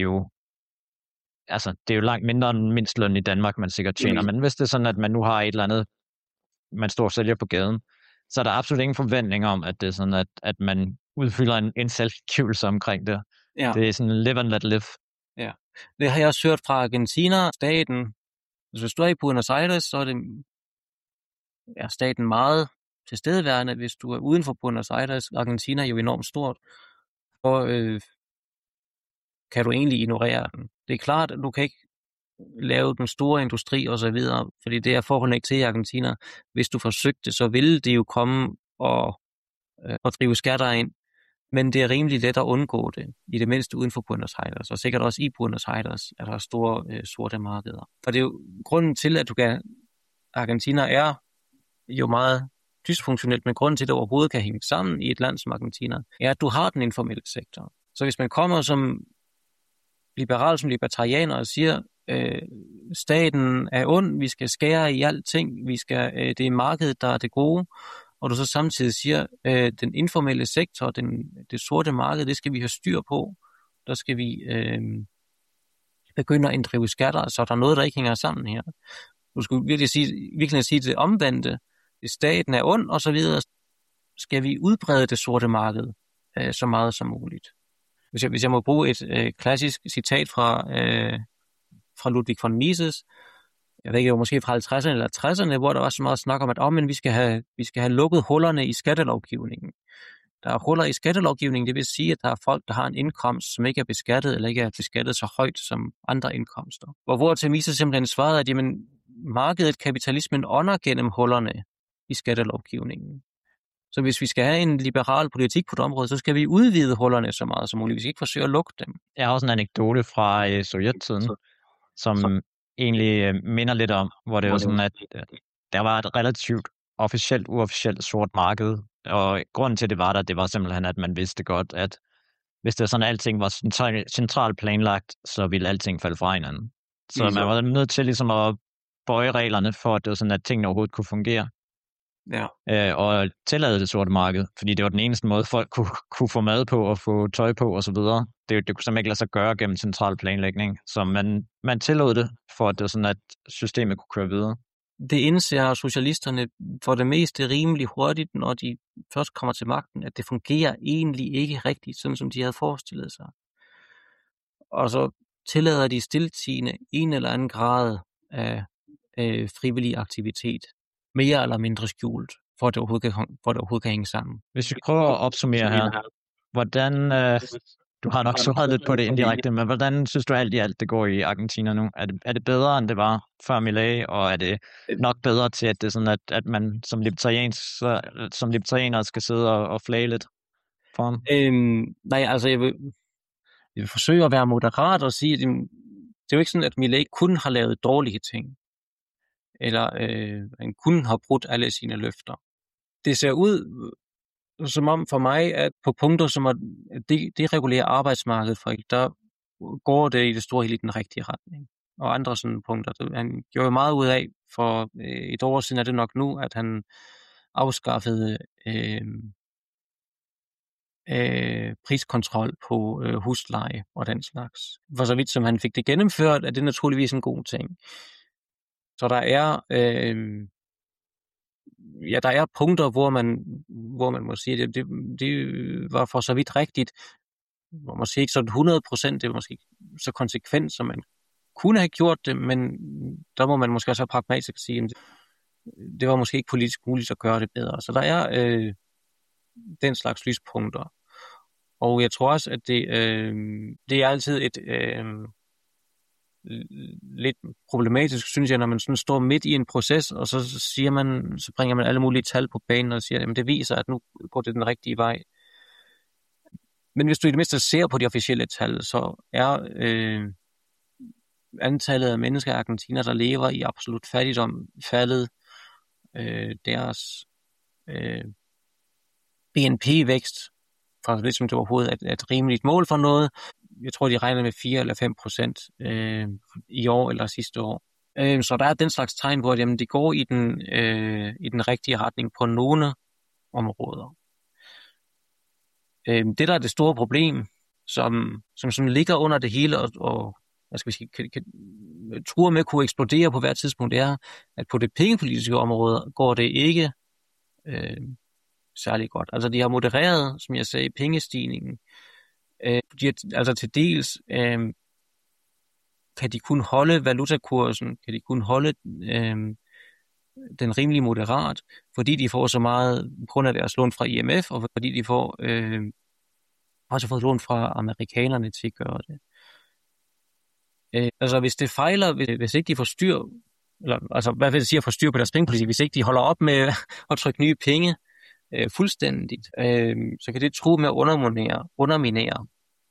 er jo langt mindre end mindstløn i Danmark, man sikkert tjener. Men hvis det er sådan, at man nu har et eller andet, man står og sælger på gaden, så er der absolut ingen forventning om, at det er sådan, at man udfylder en selvgivelse omkring det. Ja. Det er sådan live and let live. Ja, det har jeg også hørt fra Argentina, staten. Hvis du er i Buenos Aires, så er staten meget tilstedeværende. Hvis du er uden for Buenos Aires, Argentina er jo enormt stort, og kan du egentlig ignorere den. Det er klart, at du kan ikke lave den store industri og så videre, fordi det er forholdene ikke til i Argentina. Hvis du forsøgte, så ville det jo komme og drive skatter ind, men det er rimelig let at undgå det, i det mindste uden for Buenos Aires, og sikkert også i Buenos Aires er der store sorte markeder. Og det er jo grunden til, at Argentina er jo meget dysfunktionelt, men grunden til, at det overhovedet kan hænge sammen i et land som Argentina, er, at du har den informelle sektor. Så hvis man kommer som libertarianer og siger, staten er ond, vi skal skære i alting, det er markedet, der er det gode, og du så samtidig siger, den informelle sektor, det sorte marked, det skal vi have styr på, der skal vi begynde at inddrive skatter, så der er noget, der ikke hænger sammen her. Du skulle virkelig sige det omvendte, staten er ond og så videre, skal vi udbrede det sorte marked så meget som muligt. Hvis jeg må bruge et klassisk citat fra Ludwig von Mises, jeg ved ikke, måske fra 50'erne eller 60'erne, hvor der var så meget snak om, at men vi skal have lukket hullerne i skattelovgivningen. Der er huller i skattelovgivningen, det vil sige, at der er folk, der har en indkomst, som ikke er beskattet, eller ikke er beskattet så højt som andre indkomster. Hvor til Mises simpelthen svarede, at markedet, kapitalismen, ånder gennem hullerne i skattelovgivningen. Så hvis vi skal have en liberal politik på det område, så skal vi udvide hullerne så meget som muligt. Vi skal ikke forsøge at lukke dem. Jeg har også en anekdote fra sovjettiden, som egentlig minder lidt om, hvor det var sådan, at der var et relativt uofficielt sort marked, og grunden til det var simpelthen, at man vidste godt, at hvis det var sådan, at alting var centralt planlagt, så ville alting falde fra hinanden. Så man var nødt til ligesom at bøje reglerne for, at det var sådan, at tingene overhovedet kunne fungere. Ja. Og tillade det sorte marked, fordi det var den eneste måde, folk kunne få mad på og få tøj på og så videre. Det kunne simpelthen ikke lade sig gøre gennem central planlægning, så man tillod det, for at det var sådan, at systemet kunne køre videre. Det indser socialisterne for det meste rimelig hurtigt, når de først kommer til magten, at det fungerer egentlig ikke rigtigt, sådan som de havde forestillet sig. Og så tillader de stiltiende en eller anden grad af frivillig aktivitet, mere eller mindre skjult, for at det overhovedet kan hænge sammen. Hvis vi prøver at opsummere her, hvordan, du har nok svaret lidt på det indirekte, men hvordan synes du alt i alt, det går i Argentina nu? Er det bedre, end det var før Milei, og er det nok bedre til, at det er sådan, at man som libertarianer skal sidde og flage lidt for ham? Nej, altså jeg vil forsøge at være moderat og sige, at det er jo ikke sådan, at Milei kun har lavet dårlige ting, eller han kun har brudt alle sine løfter. Det ser ud som om for mig, at på punkter, som at deregulere arbejdsmarkedet, der går det i det store hele i den rigtige retning. Og andre sådan punkter. Han gjorde jo meget ud af, for et år siden er det nok nu, at han afskaffede priskontrol på husleje og den slags. For så vidt som han fik det gennemført, er det naturligvis en god ting. Så der er der er punkter, hvor man må sige, at det var for så vidt rigtigt. Man må sige ikke sådan 100%, det var måske så konsekvent, som man kunne have gjort det, men der må man måske også være pragmatisk og sige, at det var måske ikke politisk muligt at gøre det bedre. Så der er den slags lyspunkter. Og jeg tror også, at det er altid et lidt problematisk, synes jeg, når man sådan står midt i en proces, og så bringer man alle mulige tal på banen og siger, at det viser, at nu går det den rigtige vej. Men hvis du i det mindste ser på de officielle tal, så er antallet af mennesker i Argentina, der lever i absolut fattigdom, faldet. Deres BNP-vækst, fra det som det overhovedet er et rimeligt mål for noget. Jeg tror, de regner med 4 eller 5% i år eller sidste år. Så der er den slags tegn, hvor det går i den rigtige retning på nogle områder. Det, der er det store problem, som ligger under det hele, og hvad skal vi sige, truer med at kunne eksplodere på hvert tidspunkt, er, at på det pengepolitiske område går det ikke særlig godt. Altså de har modereret, som jeg sagde, pengestigningen. Altså til dels kan de kun holde valutakursen, kan de kun holde den rimelig moderat, fordi de får så meget på grund af deres lån fra IMF, og fordi de får også fået lån fra amerikanerne til at gøre det. Altså hvis det fejler, hvis ikke de får styr, eller altså hvad vil det sige at få styr på deres pengepolitik, hvis ikke de holder op med at trykke nye penge fuldstændigt, så kan det true med at underminere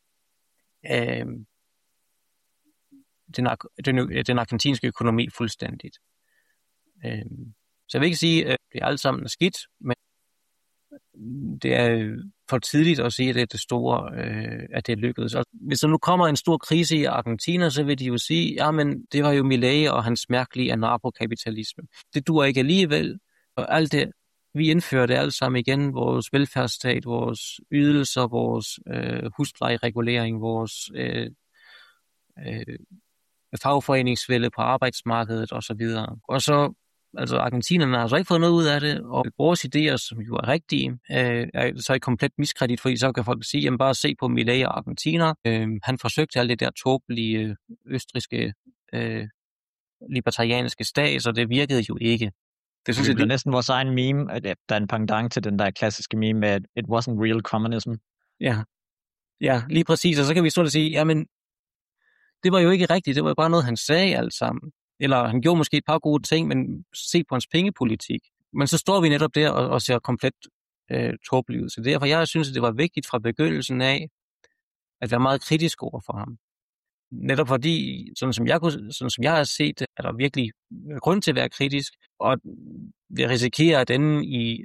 den argentinske økonomi fuldstændigt. Så jeg vil ikke sige, at det alt sammen er skidt, men det er for tidligt at sige, at det er det store, at det er lykkedes. Og hvis der nu kommer en stor krise i Argentina, så vil de jo sige, ja, men det var jo Milei og hans mærkelige anarkokapitalisme. Det duer ikke alligevel, og alt det, vi indfører det alt sammen igen, vores velfærdsstat, vores ydelser, vores huslejeregulering, vores fagforeningsvælde på arbejdsmarkedet osv. Og så Altså, argentinerne har altså ikke fået noget ud af det, og vores idéer, som jo er rigtige, er så i komplet miskredit, fordi så kan folk sige, jamen bare se på Milei og argentiner. Han forsøgte alt det der tåbelige østrigske libertarianske stat, så det virkede jo ikke. Det synes jeg, det er næsten vores egen meme, at der er en pendant til den der klassiske meme med, it wasn't real communism. Ja, lige præcis, og så kan vi stå og sige, jamen, det var jo ikke rigtigt, det var jo bare noget, han sagde alt sammen. Eller han gjorde måske et par gode ting, men se på hans pengepolitik. Men så står vi netop der og ser komplet tåbelig ud. Så derfor, jeg synes, at det var vigtigt fra begyndelsen af, at være meget kritisk over for ham. Netop fordi, sådan som jeg har set, er der virkelig grund til at være kritisk, og det risikerer at ende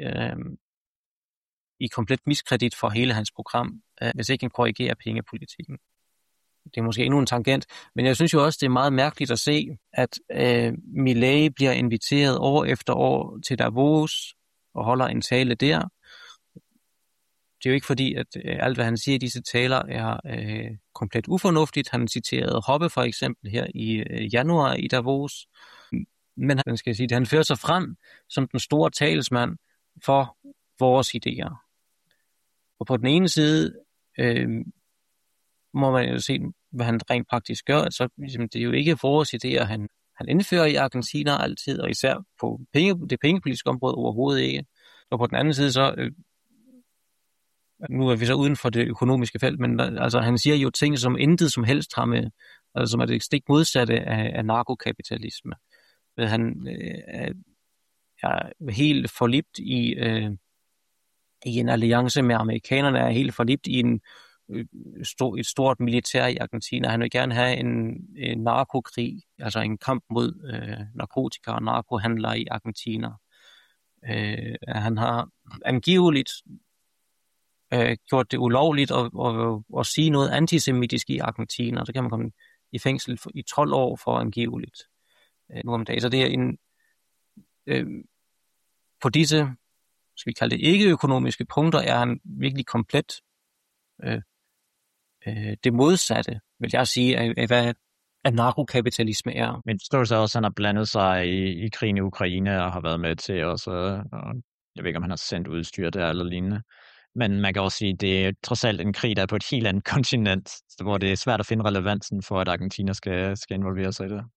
i komplet miskredit for hele hans program, hvis ikke han korrigerer pengepolitikken. Det er måske endnu en tangent, men jeg synes jo også, det er meget mærkeligt at se, at Milei bliver inviteret år efter år til Davos og holder en tale der. Det er jo ikke fordi, at alt, hvad han siger i disse taler, er komplet ufornuftigt. Han citerede Hoppe for eksempel her i januar i Davos. Men han fører sig frem som den store talsmand for vores idéer. Og på den ene side må man jo se, hvad han rent praktisk gør. Så det er jo ikke vores idéer, han indfører i Argentina altid, og især på det pengepolitiske område overhovedet ikke. Og på den anden side så nu er vi så uden for det økonomiske felt, men altså, han siger jo ting, som intet som helst har med, altså som er det stik modsatte af narkokapitalisme. Han er helt forlibt i en alliance med amerikanerne, er helt forlibt i et stort militær i Argentina. Han vil gerne have en narkokrig, altså en kamp mod narkotika og narkohandlere i Argentina. Han har angiveligt gjort det ulovligt at sige noget antisemitisk i Argentina. Så kan man komme i fængsel i 12 år for angiveligt nu om dagen. Så det er på disse, skal vi kalde det ikke-økonomiske punkter, er han virkelig komplet det modsatte, vil jeg sige, af hvad narkokapitalisme er. Men forstår så også, at han har blandet sig i krigen i Ukraine og har været med til også, og jeg ved ikke, om han har sendt udstyr der eller lignende. Men man kan også sige, at det er trods alt en krig, der er på et helt andet kontinent, hvor det er svært at finde relevansen for, at Argentina skal involvere sig i det.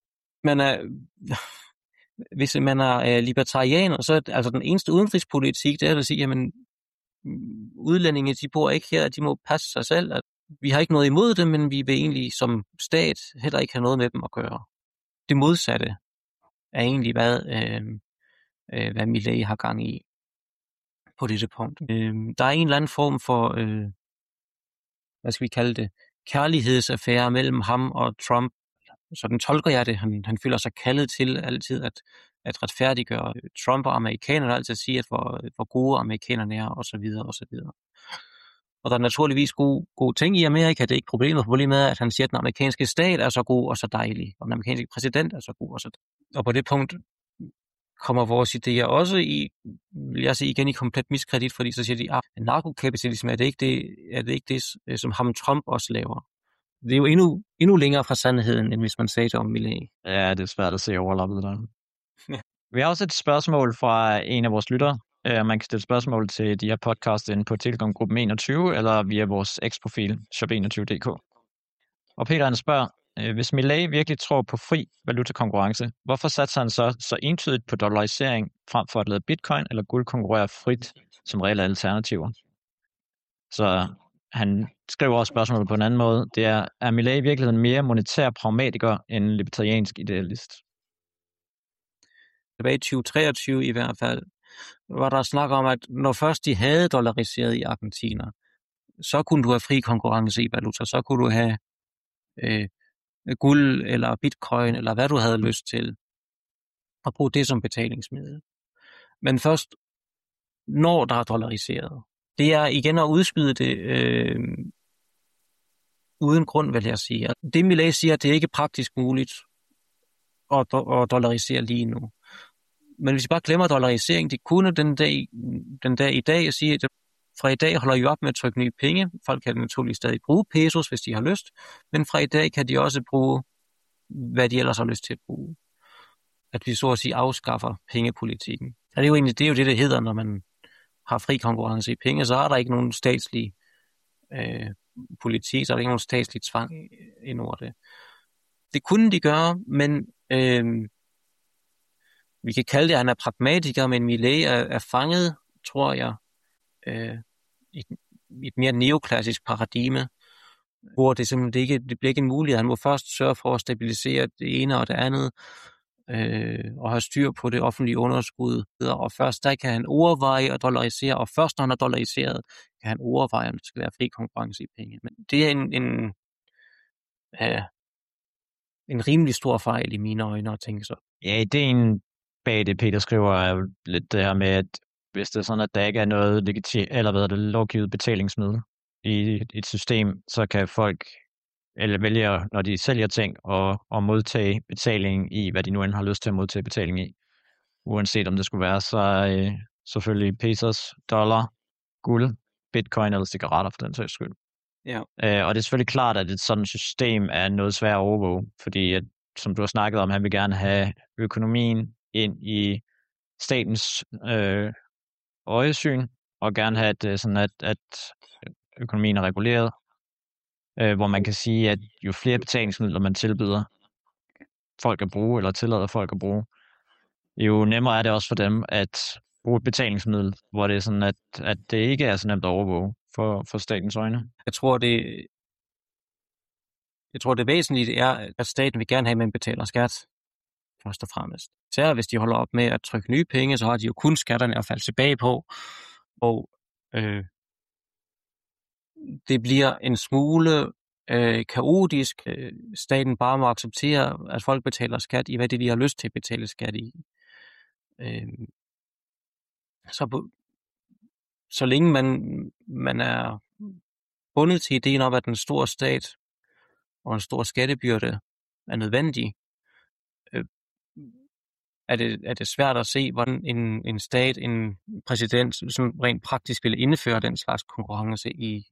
Hvis man er libertarianer, så altså den eneste udenrigspolitik, det er at sige, jamen udlændinge, de bor ikke her, de må passe sig selv. Vi har ikke noget imod dem, men vi vil egentlig som stat heller ikke have noget med dem at gøre. Det modsatte er egentlig, hvad Milei har gang i på dette punkt. Der er en eller anden form for, hvad skal vi kalde det, kærlighedsaffære mellem ham og Trump. Sådan tolker jeg det. Han føler sig kaldet til altid at retfærdiggøre Trump og amerikanerne, og altid sige, at hvor gode amerikanerne er, og så videre, og så videre. Og der er naturligvis gode ting i Amerika, det er ikke problemet. Problemet er, at han siger, at den amerikanske stat er så god og så dejlig, og den amerikanske præsident er så god og så dejlig. Og på det punkt kommer vores idéer også vil jeg sige, igen i komplet miskredit, fordi så siger de, at narkokapitalisme er det ikke det, som ham Trump også laver. Det er jo endnu længere fra sandheden, end hvis man sagde det om Milei. Ja, det er svært at se overlappet der. Ja. Vi har også et spørgsmål fra en af vores lyttere. Man kan stille spørgsmål til de her podcast inde på Telegram-gruppen 21, eller via vores X-profil, shop21.dk. Og Peter han spørger, hvis Milei virkelig tror på fri valutakonkurrence, hvorfor satser han så entydigt på dollarisering, frem for at lade bitcoin eller guld konkurrere frit som reelle alternativer? Så han skriver også spørgsmålet på en anden måde. Det er Milei i virkeligheden mere monetær pragmatiker end libertariansk idealist? Tilbage i 2023 i hvert fald, var der snak om, at når først de havde dollariseret i Argentina, så kunne du have fri konkurrence i valuta, så kunne du have guld eller bitcoin, eller hvad du havde lyst til, og bruge det som betalingsmiddel. Men først, når der er dollariseret, det er igen at udskyde det uden grund, vil jeg sige. Det Milei siger, at det er ikke praktisk muligt at dollarisere lige nu. Men hvis vi bare glemmer dollarisering, det kunne den dag i dag at sige, at fra i dag holder I op med at trykke nye penge. Folk kan naturligvis stadig bruge pesos, hvis de har lyst, men fra i dag kan de også bruge, hvad de ellers har lyst til at bruge. at vi så at sige afskaffer pengepolitikken. Og det er jo det hedder, når man har fri konkurrence i penge, så er der ikke nogen statslig politik, så er der ikke nogen statslig tvang ind over det. Det kunne de gøre, men vi kan kalde det, at han er pragmatiker, men Milei er fanget, tror jeg, i et mere neoklassisk paradigme, hvor det simpelthen det bliver ikke en mulighed. Han må først sørge for at stabilisere det ene og det andet, og have styr på det offentlige underskud. Og først der kan han overveje at dollarisere, og først når han er dollariseret, kan han overveje, om det skal være fri konkurrence i penge. Men det er en rimelig stor fejl i mine øjne at tænke så. Ja, ideen bag det, Peter skriver, er jo lidt det her med, at hvis det er sådan, at der ikke er noget lovgivet betalingsmiddel i et system, så kan folk eller vælge, når de sælger ting, og modtage betaling i, hvad de nu end har lyst til at modtage betaling i. Uanset om det skulle være, så selvfølgelig pesos, dollar, guld, bitcoin eller cigaretter for den sags skyld. Ja. Og det er selvfølgelig klart, at et sådan system er noget svært at overvåge, fordi at, som du har snakket om, han vil gerne have økonomien ind i statens øjesyn, og gerne have det sådan, at økonomien er reguleret, hvor man kan sige, at jo flere betalingsmidler man tilbyder folk at bruge, eller tillader folk at bruge, jo nemmere er det også for dem at bruge et betalingsmiddel, hvor det er sådan, at det ikke er så nemt at overvåge for statens øjne. Jeg tror, det væsentlige er, at staten vil gerne have, at man betaler skat, først og fremmest. Så hvis de holder op med at trykke nye penge, så har de jo kun skatterne at falde tilbage på, og det bliver en smule kaotisk. Staten bare må acceptere, at folk betaler skat i, hvad de har lyst til at betale skat i. Så længe man er bundet til ideen om, at en stor stat og en stor skattebyrde er nødvendig, er det svært at se, hvordan en stat, en præsident, sådan rent praktisk vil indføre den slags konkurrence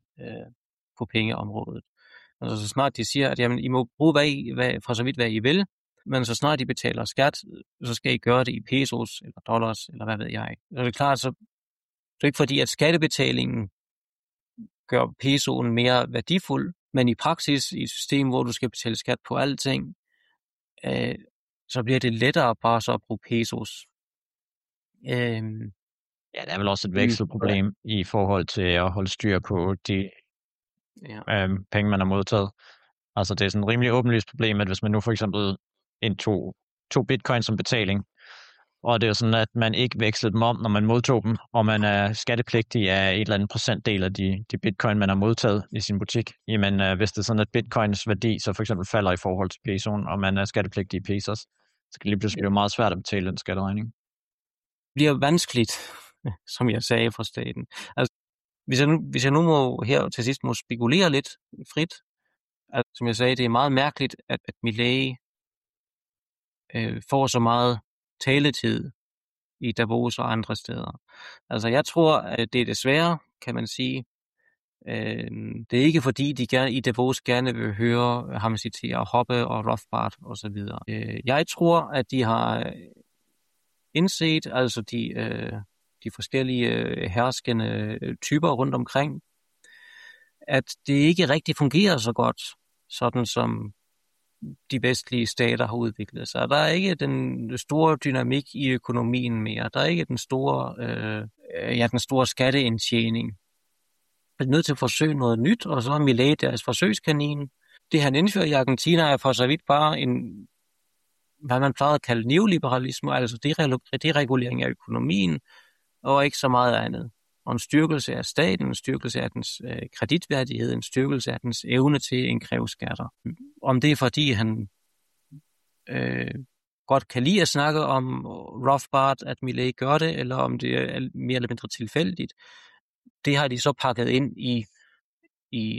på pengeområdet. Altså så snart de siger, at jamen, I må bruge fra så vidt, hvad I vil, men så snart de betaler skat, så skal I gøre det i pesos eller dollars, eller hvad ved jeg. Så er det klart, så det er ikke fordi, at skattebetalingen gør pesoen mere værdifuld, men i praksis, i et system, hvor du skal betale skat på alting, så bliver det lettere bare så at bruge pesos. Ja, der er vel også et vekselproblem i forhold til at holde styr på de penge, man har modtaget. Altså det er sådan et rimelig åbenlyst problem, at hvis man nu for eksempel indtog bitcoin som betaling, og det er sådan, at man ikke vekslede dem om, når man modtog dem, og man er skattepligtig af et eller andet procentdel af de bitcoin, man har modtaget i sin butik. Jamen, hvis det er sådan, at bitcoins værdi så for eksempel falder i forhold til pesoen, og man er skattepligtig i pesos, så kan det lige pludselig blive meget svært at betale den skatteregning. Det bliver vanskeligt, som jeg sagde fra staten. Altså, hvis jeg nu må her til sidst må spekulere lidt frit, altså, som jeg sagde, det er meget mærkeligt, at Milei får så meget taletid i Davos og andre steder. Altså jeg tror, at det er desværre, kan man sige. Det er ikke fordi, de i Davos gerne vil høre ham citere Hoppe og Rothbard og så videre. Jeg tror, at de har indset, altså de forskellige herskende typer rundt omkring, at det ikke rigtig fungerer så godt, sådan som de vestlige stater har udviklet sig. Der er ikke den store dynamik i økonomien mere. Der er ikke den store skatteindtjening. Man er nødt til at forsøge noget nyt, og så har Milei deres forsøgskanin. Det han indfører i Argentina er for så vidt bare hvad man plejede at kalde neoliberalisme, altså deregulering af økonomien, og ikke så meget andet. Og en styrkelse af staten, en styrkelse af dens kreditværdighed, en styrkelse af dens evne til at indkræve skatter. Om det er fordi han godt kan lide at snakke om Rothbard, at Milei gør det, eller om det er mere eller mindre tilfældigt, det har de så pakket ind i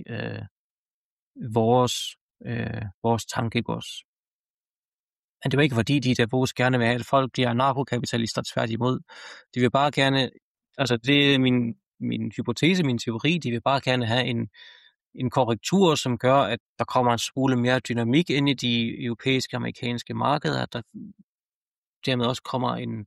vores tankegods. Men det er ikke fordi, de i Davos gerne vil have, at folk bliver narkokapitalister tværtimod. De vil bare gerne, altså det er min hypotese, min teori, de vil bare gerne have en korrektur, som gør, at der kommer en smule mere dynamik ind i de europæiske og amerikanske markeder, at dermed også kommer en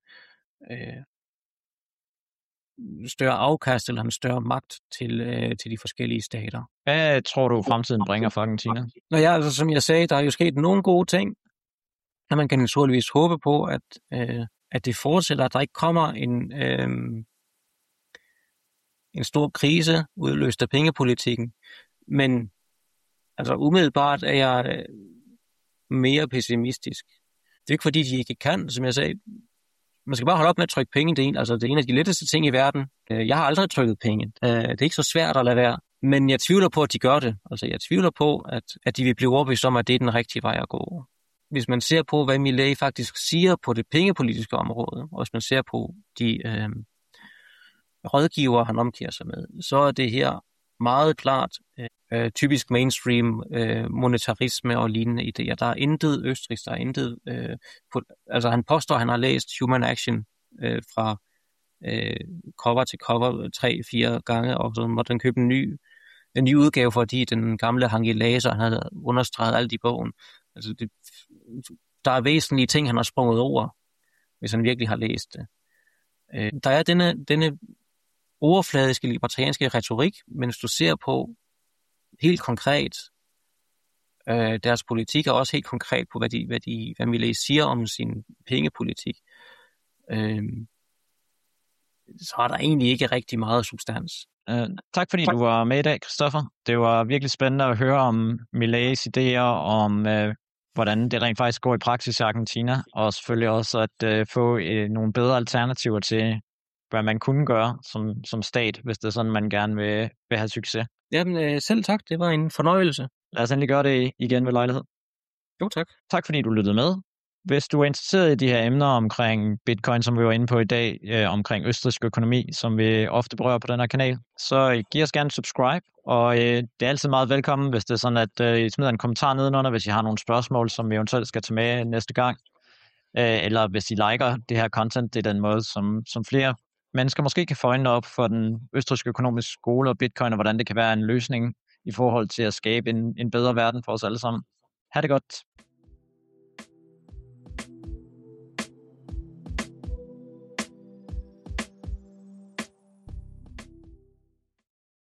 større afkast eller en større magt til de forskellige stater. Hvad tror du, fremtiden bringer for Argentina? Nå ja, altså som jeg sagde, der er jo sket nogle gode ting, og man kan naturligvis håbe på, at det fortsætter, at der ikke kommer en stor krise udløst af pengepolitikken. Men altså umiddelbart er jeg mere pessimistisk. Det er ikke fordi, de ikke kan, som jeg sagde. Man skal bare holde op med at trykke penge. Det er en af de letteste ting i verden. Jeg har aldrig trykket penge. Det er ikke så svært at lade være. Men jeg tvivler på, at de gør det. Altså jeg tvivler på, at de vil blive overbevist om, at det er den rigtige vej at gå. Hvis man ser på, hvad Milei faktisk siger på det pengepolitiske område, og hvis man ser på de rådgiver, han omgiver sig med, så er det her meget klart typisk mainstream monetarisme og lignende idéer. Der er intet Østrigs, der er intet altså han påstår, at han har læst Human Action fra cover til cover 3-4 gange, og så måtte han købe en ny udgave, fordi den gamle hang i laser, han havde understreget alt i bogen. Altså der er væsentlige ting, han har sprunget over, hvis han virkelig har læst det. Der er denne overfladiske libertarianske retorik, men hvis du ser på helt konkret deres politik, og også helt konkret på, hvad Milei siger om sin pengepolitik, så er der egentlig ikke rigtig meget substans. Tak fordi du var med i dag, Christoffer. Det var virkelig spændende at høre om Mileis idéer, om hvordan det rent faktisk går i praksis i Argentina, og selvfølgelig også at få nogle bedre alternativer til, hvad man kunne gøre som stat, hvis det er sådan, man gerne vil have succes. Jamen, selv tak. Det var en fornøjelse. Lad os endelig gøre det igen ved lejlighed. Jo, tak. Tak fordi du lyttede med. Hvis du er interesseret i de her emner omkring Bitcoin, som vi var inde på i dag, omkring østrigsk økonomi, som vi ofte berører på den her kanal, så giv os gerne subscribe, og det er altid meget velkommen, hvis det er sådan, at I smider en kommentar nedenunder, hvis I har nogle spørgsmål, som vi eventuelt skal tage med næste gang, eller hvis I liker det her content, det er den måde, som flere mennesker måske kan få øjnene op for den østrigske økonomiske skole og Bitcoin, og hvordan det kan være en løsning i forhold til at skabe en bedre verden for os alle sammen. Ha' det godt.